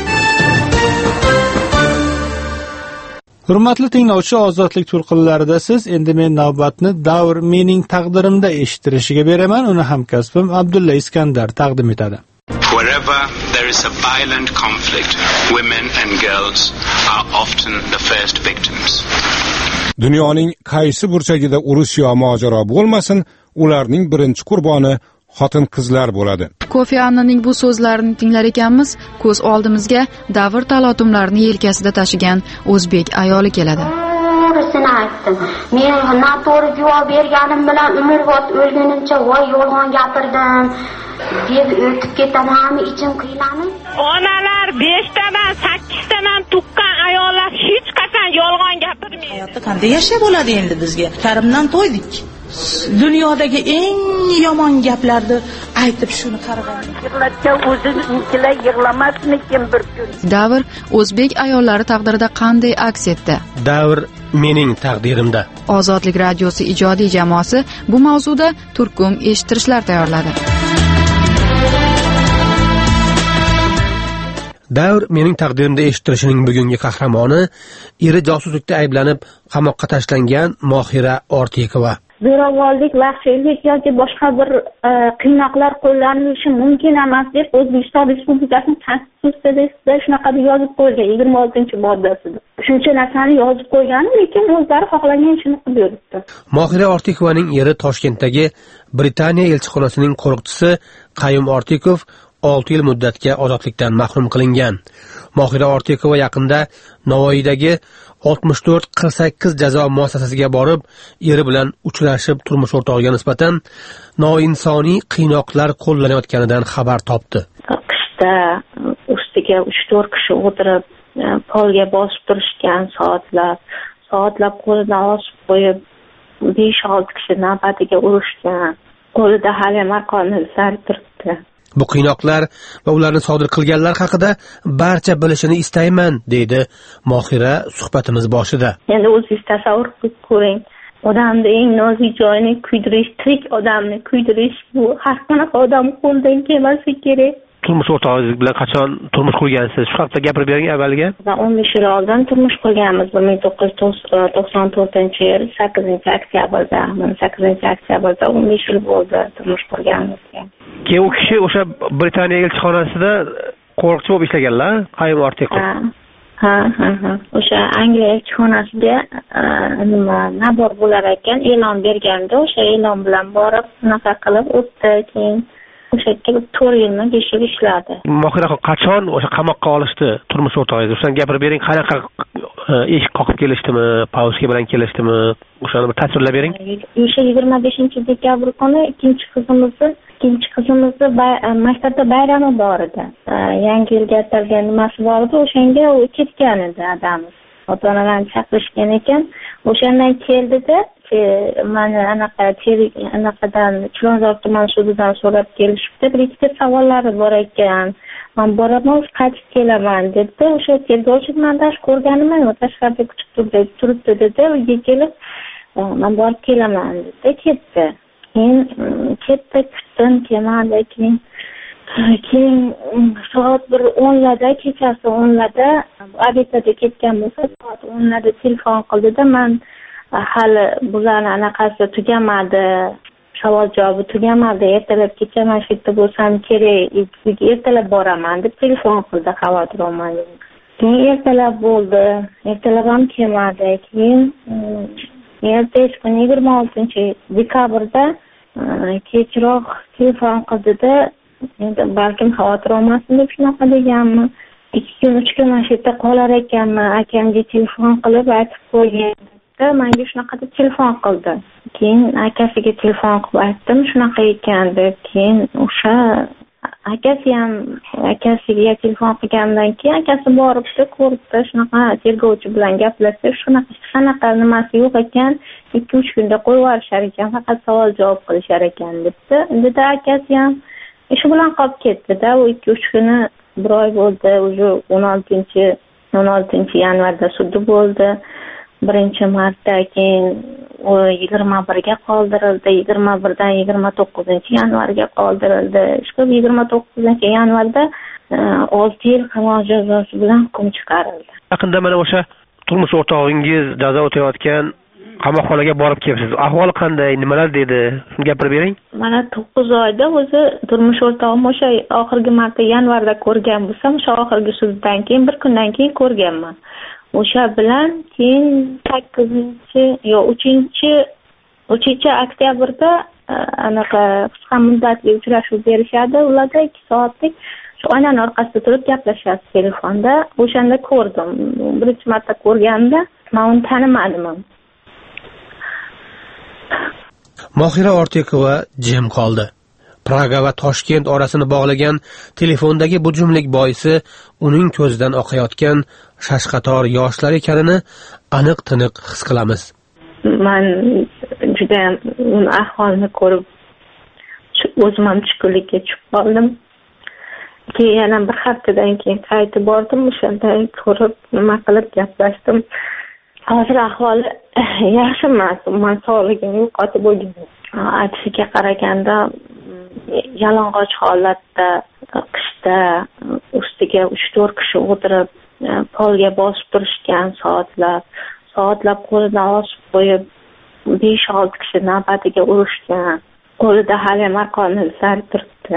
Hurmatli tinglovchi, Ozodlik to'lqinlarida siz endi men navbatni davr mening taqdirimda eshittirishiga beraman. Uni hamkasbim Abdulla Iskandar taqdim etadi. Wherever there is a violent conflict, women and girls are often the first victims. Dunyoning qaysi burchagida urush yo mojaro bo'lmasin, ularning birinchi qurboni xotin-qizlar bo'ladi. Kofi Annaning bu so'zlarini tinglar ekanmiz, ko'z oldimizga davr talotumlarini yelkasida tashigan o'zbek ayoli keladi. To'g'risini aytdim. Men noto'g'ri javob berganim bilan umrbod o'lgunimcha voy yolg'on gapirdim deb o'tib ketamanmi, ichim qiynalib. Onalar beshtadan sakkiztadan tuqqan ayollar hech qachon yolg'on gapirmaydi. Hayotda qanday yashab bo'ladi endi bizga? Karimdan to'ydik. Dunyodagi eng yomon gaplarni aytib shuni qaragan. Yig'latgan o'zininkilar yig'lamasmikin bir kun. Davr o'zbek ayollari taqdirida qanday aks etdi? Davr mening taqdirimda. Ozodlik radiosi ijodiy jamoasi bu mavzuda turkum eshittirishlar tayyorladi. Davr mening taqdirimda eshittirishining bugungi qahramoni eri josuslikda ayblanib qamoqqa tashlangan Mohira Ortiqova. Zo'ravonlik, vahshiylik yoki boshqa bir qiynoqlar qo'llanilishi mumkin emas deb O'zbekiston Respublikasining Konstitutsiyasida shunaqa deb yozib qo'yilgan yigirma oltinchi moddasida. Shuncha narsani yozib qo'ygan, lekin o'zlari xohlagan ishini qilib yuribdi. Mohira Ortiqovaning eri Toshkentdagi Britaniya elchixonasining qo'riqchisi Qayum Ortiqov olti yil muddatga ozodlikdan mahrum qilingan. Mohira Ortiqova yaqinda Navoiydagi oltmish to'rt qirq sakkiz jazo muassasasiga borib, eri bilan uchrashib turmush o'rtog'iga nisbatan noinsoniy qiynoqlar qo'llanayotganidan xabar topdi. Qishda ustiga uch to'rt kishi o'tirib, polga bosib turishgan soatlab, soatlab qo'lidan osib qo'yib, besh olti kishi navbatiga urishgan. Qo'lida hali maqomlar turibdi. Bu qiynoqlar va ularni sodir qilganlar haqida barcha bilishini istayman, deydi Mohira suhbatimiz boshida. Endi o'zingiz tasavvur qilib ko'ring. Odamni eng nozik joyini kuydirish, tirik odamni kuydirish bu har qanaqa odam qo'ldan kelmasa kerak. Turmush o'rtog'ingiz bilan qachon turmush qurgansiz? Shu haqida gapirib bering avvaliga. o'n besh yil oldin turmush qurganmiz. bir ming to'qqiz yuz to'qson to'rtinchi yil sakkizinchi oktyabrda, sakkizinchi oktyabrda o'n besh yil bo'ldi turmush qurganimizga. Keyin u kishi o'sha Britaniya elchixonasida qo'riqchi bo'lib ishlaganlar, Qayum Ortiqov. Ha, ha, ha. O'sha Angliya elchixonasiga nima nabor bo'lar ekan, e'lon berganda, o'sha e'lon bilan borib, shunaqa qilib o'tdi. Keyin o'sha yerga to'rt yilmi besh yil ishladi. Mohira qachon o'sha qamoqqa olishdi turmush o'rtog'ingiz? O'shani gapirib bering, qanaqa eshik qoqib kelishdimi, pauska bilan kelishdimi? O'shani bir tasvirlab bering. O'sha yigirma beshinchi dekabr kuni ikkinchi qizimizni ikkinchi qizimizni maktabda bayrami bor edi. Yangi yilga atalgan nimasi bor edi, o'shanga u ketgan edi adamiz. Ota-onalarni chaqirishgan ekan, o'shandan keldida mana anaqa terik anaqadan Chilonzor tuman sudidan so'rab kelishibdi. Bir ikkita savollari bor ekan. Men boraman, qaytib kelaman dedi. O'sha tergovchi mandash ko'rganimni tashqarida kutib turdi, turibdi dedi. Uyga kelib, men borib kelaman dedi. Ketdi. Keyin ketdi, kutdim, kelmadi. Keyin keyin soat bir o'nlarda, kechasi o'nlarda abitada ketgan bo'lsa, soat o'nlarda telefon qildida, men hali bularni anaqasi tugamadi, savol javobi tugamadi, ertalab kechaman shu yerda bo'lsam kerak, ertalab boraman deb telefon qildi, xavotir olmang. Keyin ertalab bo'ldi, ertalab ham kelmadi. Keyin ertasi kuni yigirma oltinchi dekabrda kechroq telefon qildida, endi balkim xavotir olmasin deb shunaqa deganmi. ikki kun uch kun mana shu yerda qolar ekanman, akamga telefon qilib aytib qo'ygan. Menga shunaqa deb telefon qildi. Keyin akasiga telefon qilib aytdim, shunaqa ekan deb. Keyin o'sha akasi ham akasiga telefon qilgandan keyin akasi boribdi, ko'ribdi, shunaqa tergovchi bilan gaplashib, shunaqa shunaqa nimasi yo'q ekan, ikki uch kunda qo'yib yuborishar ekan, faqat savol javob qilishar ekan debdi. Endi akasi ham ish bilan qolib ketdi-da, u ikki uch kuni bir oy bo'ldi, o'zi o'n oltinchi o'n oltinchi yanvarda sudi bo'ldi. birinchi martda, keyin u yigirma birga qoldirildi, yigirma birdan yigirma to'qqizinchi yanvarga qoldirildi. Shu yigirma to'qqizinchi yanvarda olti yil qamoq jazosi bilan hukm chiqarildi. Yaqinda mana o'sha turmush o'rtog'ingiz jazo o'tayotgan qamoqxonaga borib kelibsiz. Ahvoli qanday, nimalar dedi? Shuni gapirib bering. Mana to'qqiz oyda o'zi turmush o'rtog'im o'sha oxirgi marta yanvarda ko'rgan bo'lsam, o'sha oxirgi suddan keyin bir kundan keyin ko'rganman. O'sha bilan keyin sakkizinchi yo uchinchi uchinchi oktyabrda anaqa qisqa muddatli uchrashuv berishadi. Ularda ikki soatlik shu oynaning orqasida turib gaplashadi telefonda. O'shanda ko'rdim. Birinchi marta ko'rganimda men uni tanimadim. Mohira Ortiqova jim qoldi. Praga va Toshkent orasini bog'lagan telefondagi bu jumlik boisi uning ko'zidan oqayotgan shashqator yoshlar ekanini aniq tiniq his qilamiz. Man juda uni ahvolini ko'rib o'zim ham tushkunlikka tushib qoldim. Keyin yana bir haftadan keyin qaytib bordim, o'shanda ko'rib nima qilib gaplashdim. Hozir ahvoli yaxshi emas, man sog'ligim yo'qotib bo'lgan. Aytishiga qaraganda yalang'och holatda qishda ustiga uch to'rt kishi o'tirib polga bosib turishgan soatlab, soatlab qo'lidan osib qo'yib besh olti kishi navbatiga urishgan. Qo'lida hali maqollar turibdi.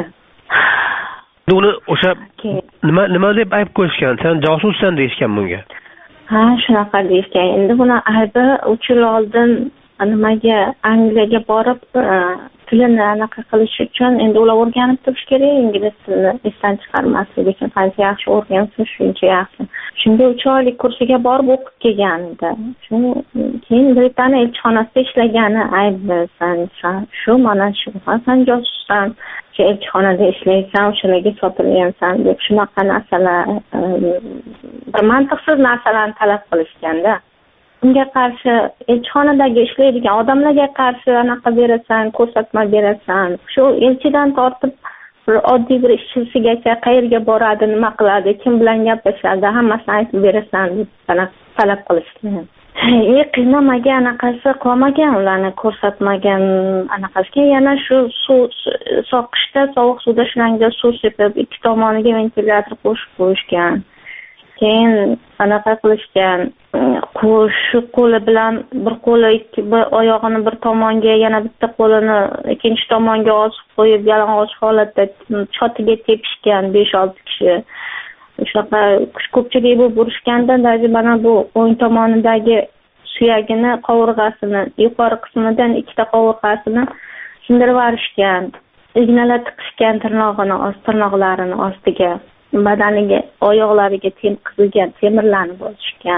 Uni o'sha nima nima deb ayb qo'yishgan? Sen josussan deyishgan bunga. Ha, shunaqa deyishgan. Endi buni aybi uch yil oldin nimaga Angliyaga borib tilini anaqa qilish uchun endi ular o'rganib turish kerak, ingliz tilini esdan chiqarmaslik uchun qancha yaxshi o'rgansa shuncha yaxshi. Shunga uch oylik kursiga borib o'qib kelgan edi. Keyin Britaniya elchixonasida ishlagani aybli. Shu mana shu san josussan, shu elchixonada ishlaysan, o'shalarga sotilyapsan deb shunaqa narsalar, bir mantiqsiz narsalarni talab qilishganda. Unga qarshi elchixonadagi ishlaydigan odamlarga qarshi anaqa berasan, ko'rsatma berasan. Shu elchidan tortib bir oddiy bir ishchisigacha qayerga boradi, nima qiladi, kim bilan gaplashadi, hammasini aytib berasan deb talab qilishgan. E qiynamagan anaqasi qolmagan, ularni ko'rsatmagan anaqasiga yana shu suv soqishda sovuq suvda shunga suv sepib ikki tomoniga ventilyator qo'shib qo'yishgan. Keyin anaqa qilishgan, shu qo'li bilan bir qo'li ikki oyog'ini bir tomonga, yana bitta qo'lini ikkinchi tomonga osib qo'yib yalang'och holatda chotiga tepishgan besh olti kishi. Shunaqa ko'pchilik bo'lib urishganda даже mana bu o'ng tomonidagi suyagini, qovurg'asini, yuqori qismidan ikkita qovurg'asini sindirib yuborishgan. Ignalar tiqishgan tirnog'ini, ost tirnoqlarini ostiga, badaniga, oyoqlariga temqizilgan temirlarni bosishgan.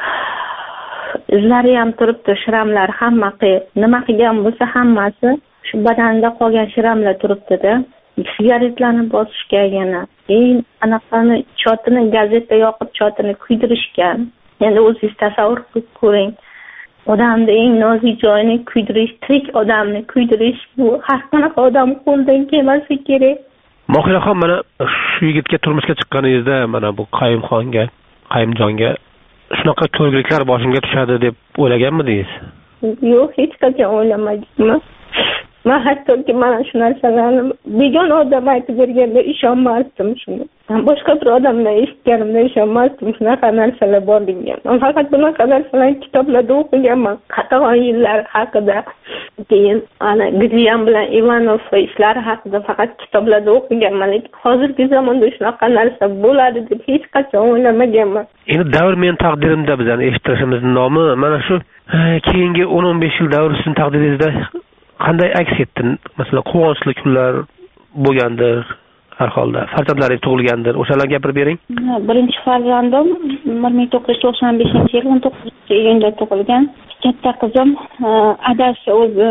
Izlari ham turibdi, shramlar hamma nima qilgan bo'lsa hammasi shu badanida qolgan shramlar turibdi-da. Sigaretlarni bosishgan yana. Keyin anaqani chotini gazeta yoqib chotini kuydirishgan. Endi o'zingiz tasavvur qilib ko'ring. Odamni eng nozik joyini kuydirish, tirik odamni kuydirish, bu har qanaqa odam qo'ldan kelmasa kerak. Mohiraxon, mana shu yigitga turmushga chiqqaningizda mana bu Qayimxonga, Qayimjonga shunaqa ko'rgiliklar boshimga tushadi deb o'ylaganmidingiz? Yo'q, hech qachon o'ylamaganman. Men hattoki mana shu narsalarni begona odam aytib berganda ishonmasdim shuni. Men boshqa bir odamdan eshitganimda ishonmasdim shunaqa narsalar borligiga. Men faqat bunaqa narsalarni kitoblarda o'qiganman, qatag'on yillar haqida. Keyin ana Gilyan bilan Ivanov ishlari haqida faqat kitoblarda o'qiganman, lekin hozirgi zamonda shunaqa narsa bo'ladi deb hech qachon o'ylamaganman. Endi davr men taqdirimda bizani eshittirishimizning nomi mana shu keyingi o'n o'n besh yil davri sizning taqdiringizda qanday aks etdi? Masalan, quvonchli kunlar bo'lgandir, har holda farzandlaringiz tug'ilgandir. O'shalarni gapirib bering. Birinchi farzandim bir ming to'qqiz yuz to'qson beshinchi yil o'n to'qqizinchi iyunda tug'ilgan. Katta qizim adasi o'zi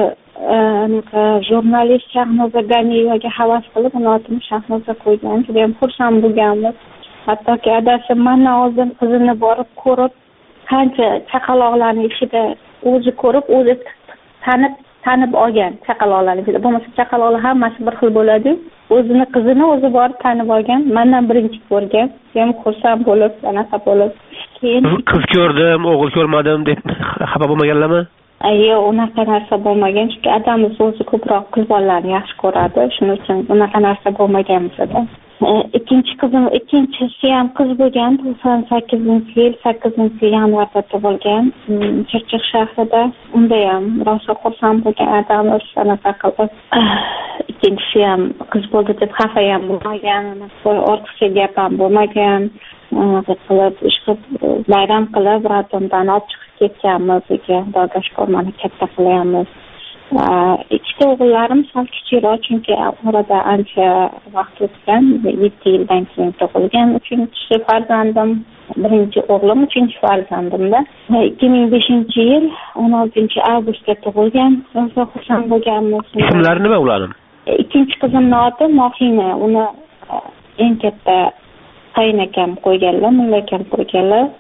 jurnalist Shahnoza Ganiyevaga havas qilib, uni otini Shahnoza qo'ygan. Juda ham xursand bo'lganmiz. Hattoki adasi mana o'zim qizini borib ko'rib, qancha chaqaloqlarni ichida o'zi ko'rib, o'zi tanib tanib olgan chaqaloqlarni ichida. Bo'lmasa chaqaloqlar hammasi bir xil bo'ladi. O'zini qizini o'zi borib tanib olgan. Mendan birinchi ko'rgan. Ham xursand bo'lib, anaqa bo'lib. Keyin qiz ko'rdim, o'g'il ko'rmadim deb xafa bo'lmaganlarmi? Yo'q, unaqa narsa bo'lmagan. Chunki adamiz o'zi ko'proq qiz bolalarni yaxshi ko'radi. Shuning uchun unaqa narsa bo'lmagan bizda. Ikkinchi qizim, ikkinchisi ham qiz bo'lgan. to'qson sakkizinchi yil sakkizinchi yanvarda tug'ilgan. Chirchiq shahrida. Unda ham rosa xursand bo'lgan adamiz anaqa qilib. Ikkinchisi ham qiz bo'ldi deb xafa ham bo'lmagan. Ortiqcha gap ham bo'lmagan. Qilib, ish qilib, bayram qilib, ratondan olib chiqib ketganmiz. Xudoga shukr, mana katta qilyapmiz. Ikkita o'g'illarim sal kichikroq, chunki orada ancha vaqt o'tgan, yetti yildan keyin tug'ilgan. Uchinchi farzandim, birinchi o'g'lim, uchinchi farzandimda ikki ming beshinchi yil o'n oltinchi avgustda tug'ilgan. Rosa xursand bo'lganmiz. Ismlari nima ularning? Ikkinchi qizimning oti Mohina, uni eng katta qaynakam qo'yganlar, mullakam qo'yganlar.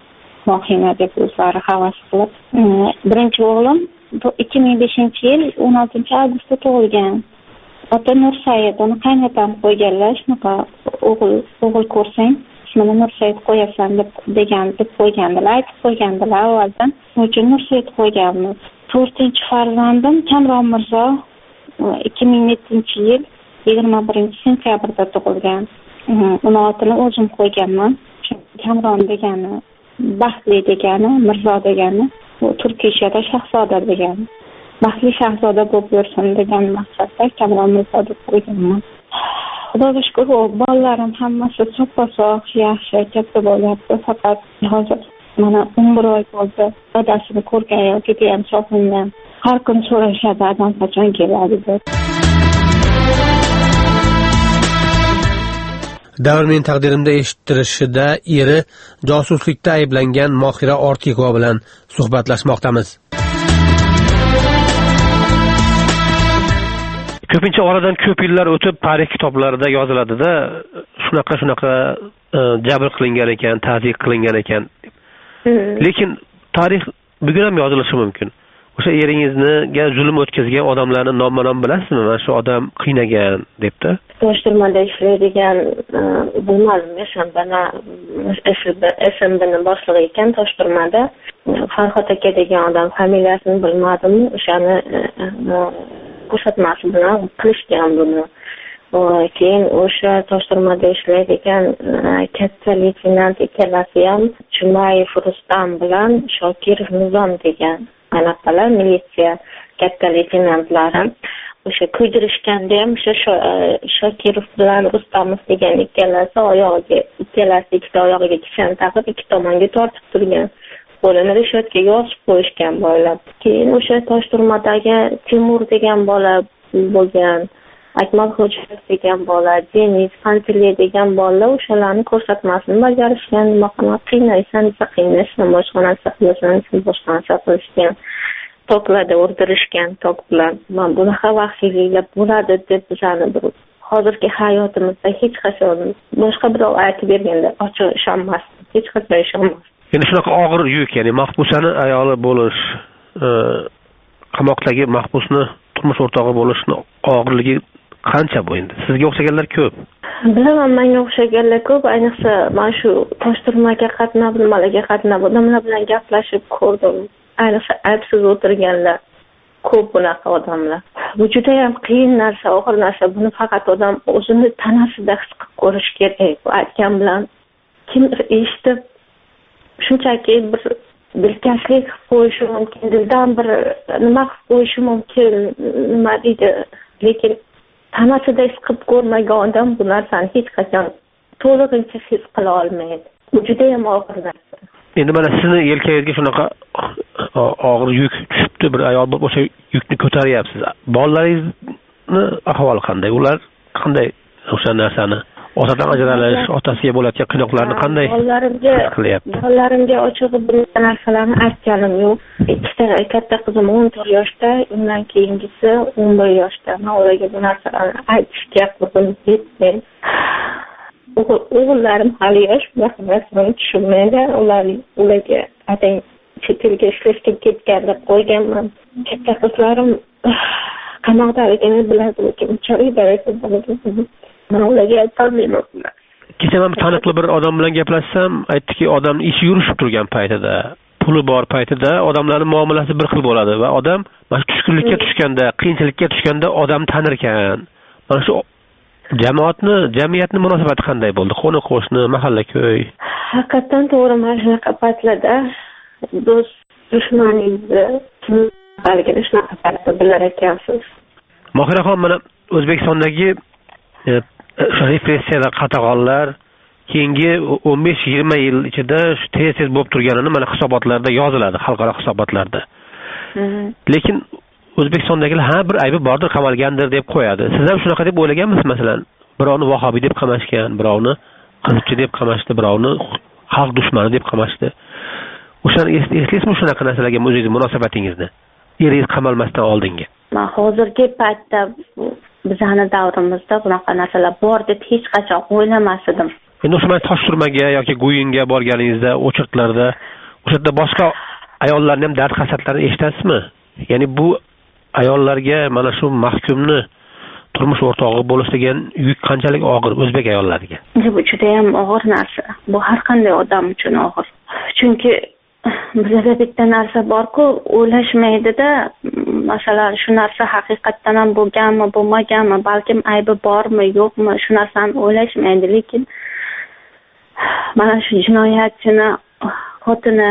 mohina deb o'zlari havas qilib. Birinchi o'g'lim ikki ming beshinchi yil o'n oltinchi avgustda tug'ilgan. Ota Nursaid, uni qaynatam qo'yganlar, shunaqa o'g'il o'g'il ko'rsang, ismini Nursaid qo'yasan deb degan deb qo'ygandilar, aytib qo'ygandilar avvaldan. Shuning uchun Nursaid qo'yganmiz. to'rtinchi farzandim Kamron Mirzo ikki ming yettinchi yil yigirma birinchi sentyabrda tug'ilgan. Uni otini o'zim qo'yganman. Kamron degani, baxtli degani, Mirzo degani, u turkiychada shahzoda degani. Baxtli shahzoda bo'lib yursin degan maqsadda Kamron Mirzo deb qo'yganman. Xudoga shukr, bolalarim hammasi soppa-sog', yaxshi, katta bo'lyapti. Faqat hozir mana o'n bir oy bo'ldi. Dadasini ko'rgan yoki ham sog'ingan. Har kun so'rashadi, adam qachon keladi deb. Davrmen taqdirimda eshittirishida eri josuslikda ayblangan Mohira Ortiqova bilan suhbatlashmoqdamiz. Ko'pincha oradan ko'p yillar o'tib tarix kitoblarida yoziladi-da, shunaqa shunaqa jabr qilingan ekan, ta'ziyq qilingan ekan. Lekin tarix bugun ham yozilishi mumkin. O'sha eringiznga zulm o'tkazgan odamlarni nomma-nom bilasizmi? Mana shu odam qiynagan debdi. Toshtirmada ishlaydigan bilmadim, Eshanbani S M Bni boshlig'i ekan Toshtirmada. Farhod aka degan odam, familiyasini bilmadim, o'shani ko'rsatmasi bilan qilishgan buni. Keyin o'sha Toshtirmada ishlaydigan katta leytenant ikkalasi ham Chumayev Rustam bilan Shokirov Nizom degan anaqalar militsiya katta leytenantlari o'sha kuydirishganda ham o'sha Shokirov bilan Rustamov degan ikkalasi oyog'iga ikkalasi ikkita oyog'iga kishan taqib ikki tomonga tortib turgan. Qo'lini rishotkaga osib qo'yishgan boylab. Keyin o'sha Toshturmadagi Timur degan bola bo'lgan, Akmal Xo'jayev degan bola, Deniz Pantile degan bola o'shalarni ko'rsatmasini bajarishgan. Nima qiynaysan, qiynashdan boshqanasi qilasan, boshqanasi qilishgan. Toklarda o'ldirishgan, tok bilan. Men bunaqa vahshiyliklar bo'ladi deb bizani bir hozirgi hayotimizda hech qachon boshqa birov aytib berganda ochiq ishonmasdim, hech qachon ishonmasdim. Endi shunaqa og'ir yuk, ya'ni mahbusani ayoli bo'lish, qamoqdagi mahbusni turmush o'rtog'i bo'lishni og'irligi qancha bu endi? Sizga o'xshaganlar ko'p. Bilaman, menga o'xshaganlar ko'p, ayniqsa men shu Toshturmaga qatnab, nimalarga qatnab, odamlar bilan gaplashib ko'rdim. Ayniqsa aybsiz o'tirganlar ko'p bunaqa odamlar. Bu juda ham qiyin narsa, og'ir narsa. Buni faqat odam o'zini tanasida his qilib ko'rish kerak. Bu aytgan bilan kimdir eshitib shunchaki bir dilkashlik qilib qo'yishi mumkin, dildan bir nima qilib qo'yishi mumkin, nima deydi, lekin tanasida his qilib ko'rmagan odam bu narsani hech qachon to'lig'icha his qila olmaydi. Bu juda ham og'ir narsa. Endi mana sizni yelkangizga shunaqa og'ir yuk tushibdi, bir ayol bo'lib o'sha yukni ko'taryapsiz. Bolalaringizni ahvoli qanday? Ular qanday o'sha narsani, otadan ajralish, otasiga bo'layotgan qiynoqlarni qanday qilyapti? Bolalarimga ochig'i bunday narsalarni aytganim yo'q. Ikkita katta qizim o'n to'rt yoshda, undan keyingisi o'n bir yoshda. Men ularga bu narsalarni aytishga qurbim yetmaydi. O'g'illarim hali yosh, bunaqa narsani tushunmaydi. Ular ularga atang chet elga ishlashga ketgan deb qo'yganman. Katta qizlarim qamoqdaligini biladi, lekin unchalik darajada men ularga aytolmayman. Kecha men taniqli bir odam bilan gaplashsam, aytdiki, odam ishi yurishib turgan paytida, puli bor paytida odamlarning muomalasi bir xil bo'ladi va odam mana shu tushkunlikka tushganda, qiyinchilikka tushganda odam tanir ekan. Mana shu jamoatni, jamiyatning munosabati qanday bo'ldi? Qo'ni qo'shni, mahalla ko'y. Haqiqatan to'g'ri, mana shunaqa paytlarda do'st dushmaningizni kimligini shunaqa paytda bilar ekansiz. Mohiraxon, mana O'zbekistondagi repressiyalar, qatag'onlar keyingi o'n besh yigirma yil ichida shu tez-tez bo'lib turganini mana hisobotlarda yoziladi, xalqaro hisobotlarda. Lekin O'zbekistondagilar ha bir aybi bordir, qamalgandir deb qo'yadi. Siz ham shunaqa deb o'ylaganmisiz masalan? Birovni vahobiy deb qamashgan, birovni qizibchi deb qamashdi, birovni xalq dushmani deb qamashdi. O'shani eslaysizmi shunaqa narsalarga o'zingiz munosabatingizni? Eringiz qamalmasdan oldingi. Men hozirgi paytda bizani davrimizda bunaqa narsalar bor deb hech qachon o'ylamas edim. Endi o'sha Toshturmaga yoki Go'yinga borganingizda, o'chirtlarda o'sha yerda boshqa ayollarning ham dard hasadlarini eshitasizmi? Ya'ni bu ayollarga mana shu mahkumni turmush o'rtog'i bo'lish degan yuk qanchalik og'ir o'zbek ayollariga? Bu juda ham og'ir narsa. Bu har qanday odam uchun og'ir. Chunki bizda bitta narsa borku, o'ylashmaydi-da, masalan, shu narsa haqiqatdan ham bo'lganmi, bo'lmaganmi, balkim aybi bormi, yo'qmi, shu narsani o'ylashmaydi, lekin mana shu jinoyatchini xotini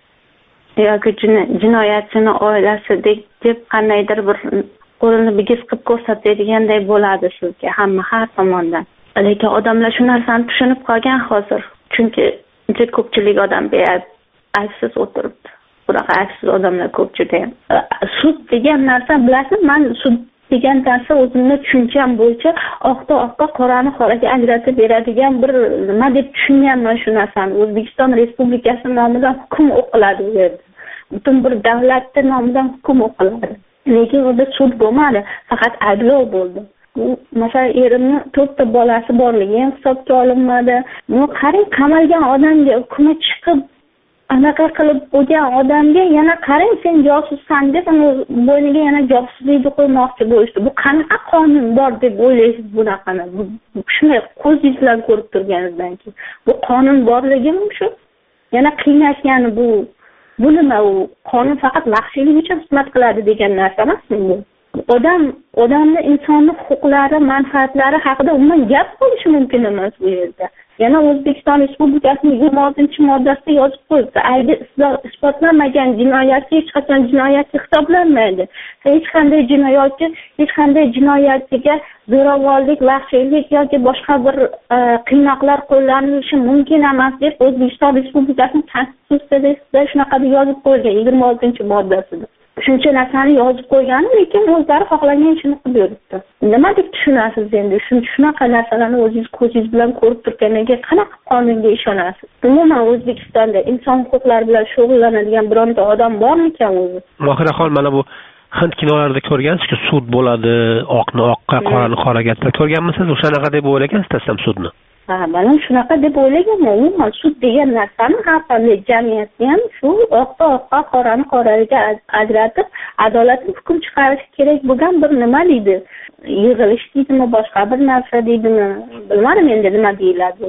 yoki jinoyatchini oilasi deb qandaydir bir qo'lini bigiz qilib ko'rsatadiganday bo'ladi sizga hamma har tomondan. Lekin odamlar shu narsani tushunib qolgan hozir. Chunki juda ko'pchilik odam beayb aybsiz o'tiribdi. Bunaqa aybsiz odamlar ko'p juda ham. Sud degan narsa, bilasizmi, men sud degan narsa o'zimni tushuncham bo'yicha oqda oqqa, qorani qoraga ajratib beradigan bir nima deb tushunganman shu narsani. O'zbekiston Respublikasi nomidan hukm o'qiladi u yerda. Butun bir davlatning nomidan hukm o'qiladi. Lekin unda sud bo'lmadi, faqat ayblov bo'ldi. Masalan, erimni to'rtta bolasi borligi ham hisobga olinmadi. Bu qarang, qamalgan odamga hukmi chiqib anaqa qilib bo'lgan odamga yana qarang, sen josussan deb bo'yniga yana josuslikni qo'ymoqchi bo'lishdi. Bu qanaqa qonun bor deb o'ylaysiz bunaqani? Shunday ko'zingiz bilan ko'rib turganingizdan keyin. Bu qonun borligimi shu? Yana qiynashgani bu. Bu nima u? Qonun faqat yaxshilik uchun xizmat qiladi degan narsa emasmi bu? Odam, odamning insoniy huquqlari, manfaatlari haqida umuman gap bo'lishi mumkin emas bu yerda. Yana O'zbekiston Respublikasining yigirma oltinchi moddasida yozib qo'yibdi. Aybi isbotlanmagan jinoyatchi hech qachon jinoyatchi hisoblanmaydi. Hech qanday jinoyatchi hech qanday jinoyatchiga zo'ravonlik, vahshiylik yoki boshqa bir qiynoqlar qo'llanishi mumkin emas deb O'zbekiston Respublikasining konstitutsiyasida shunaqa deb yozib qo'yilgan yigirma oltinchi moddasida. Shuncha narsani yozib qo'ygan, lekin o'zlari xohlagan ishini qilib yuribdi. Nima deb tushunasiz endi? Shunaqa narsalarni o'zingiz ko'zingiz bilan ko'rib turganiga qanaqa qonunga ishonasiz? Umuman O'zbekistonda inson huquqlari bilan shug'ullanadigan bironta odam bormikan o'zi? Mohiraxon, mana bu Hind kinolarida ko'rgansiz-ku, sud bo'ladi, oqni oqqa, qorani qoraga ko'rganmisiz? O'shanaqa deb o'ylagansiz ham sudni? Ha, men shunaqa deb o'ylaganman. Umuman sud degan narsani har qanday jamiyatda ham shu oqqa oqqa, qorani qoraga ajratib, adolatli hukm chiqarish kerak bo'lgan bir nima deydi? Yig'ilish deydimi, boshqa bir narsa deydimi? Bilmadim endi nima deyiladi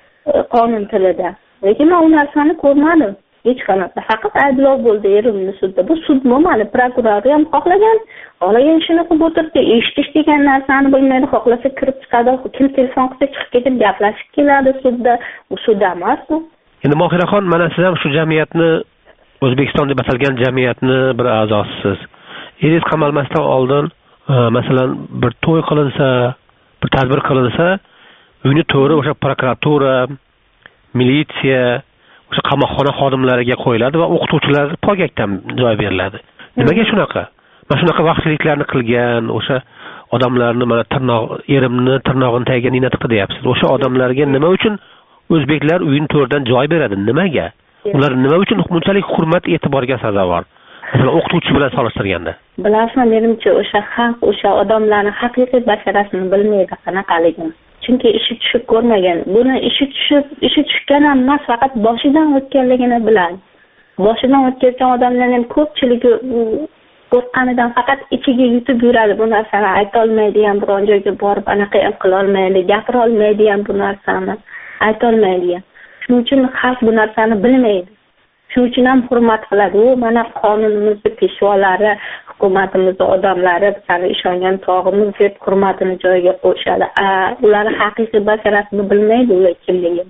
qonun tilida. Lekin men u narsani ko'rmadim. Hech qanaqa. Faqat ayblov bo'ldi erimni sudda. Bu sud bo'lmadi. Prokuror ham xohlagan, xohlagan ishini qilib o'tirdi. Eshitish degan narsani bilmaydi, xohlasa kirib chiqadi, kim telefon qilsa chiqib ketib gaplashib keladi sudda. U sud emas bu. Endi Mohiraxon, mana siz ham shu jamiyatni, O'zbekiston deb atalgan jamiyatni bir a'zosisiz. Eringiz qamalmasdan oldin, masalan, bir to'y qilinsa, bir tadbir qilinsa, uyni to'ri o'sha prokuratura, militsiya, o'sha qamoqxona xodimlariga qo'yiladi va o'qituvchilar pogakdan joy beriladi. Nimaga shunaqa? Mana shunaqa vaqtliklarni qilgan o'sha odamlarni, mana tirnoq erimni tirnog'ini tagiga ninatib deyapsiz. O'sha odamlarga nima uchun o'zbeklar uyini to'rdan joy beradi? Nimaga? Ular nima uchun bunchalik hurmat e'tiborga sazovor? Masalan, o'qituvchi bilan solishtirganda. Bilasizmi, menimcha o'sha xalq o'sha odamlarning haqiqiy basharasini bilmaydi qanaqaligini. Chunki ishi tushib ko'rmagan. Buni ishi tushib, ishi tushgan emas, faqat boshidan o'tganligini biladi. Boshidan o'tgan odamlarning ko'pchiligi qo'rqqanidan faqat ichiga yutib yuradi. Bu narsani ayta olmaydi ham, biron joyga borib anaqa ham qila olmaydi, gapira olmaydi ham bu narsani, ayta olmaydi ham. Shuning uchun xalq bu narsani bilmaydi. Shuning uchun ham hurmat qiladi. U mana qonunimizning peshvolari, hukumatimizning odamlari, bizga ishongan tog'imiz deb hurmatini joyiga qo'yishadi. Ular haqiqiy basharasini bilmaydi, ular kimligini.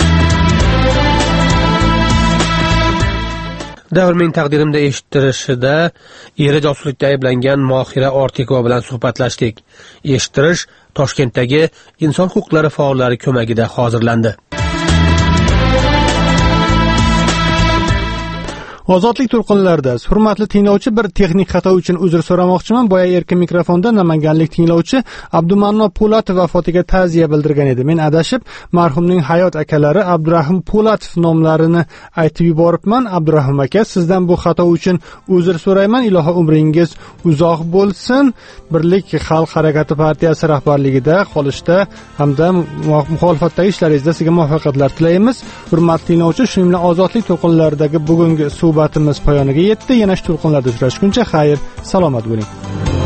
Davrning taqdirimda eshittirishida eri josuslikda ayblangan Mohira Ortiqova bilan suhbatlashdik. Eshittirish Toshkentdagi inson huquqlari faollari ko'magida hozirlandi. Ozodlik to'lqinlarida hurmatli tinglovchi, bir texnik xato uchun uzr so'ramoqchiman. Boya erkin mikrofonda namanganlik tinglovchi Abdumanno Po'latov vafotiga ta'ziya bildirgan edi. Men adashib marhumning hayot akalari Abdurahim Po'latov nomlarini aytib yuboribman. Abdurahim aka, sizdan bu xato uchun uzr so'rayman. Ilohi umringiz uzoq bo'lsin. Birlik xalq harakati partiyasi rahbarligida qolishda hamda muxolifatdagi ishlaringizda sizga muvaffaqiyatlar tilaymiz. Hurmatli tinglovchi, shu bilan ozodlik to'lqinlaridagi bugungi suhbatimiz poyoniga yetdi. Yana shu to'lqinlarda uchrashguncha xayr, salomat bo'ling.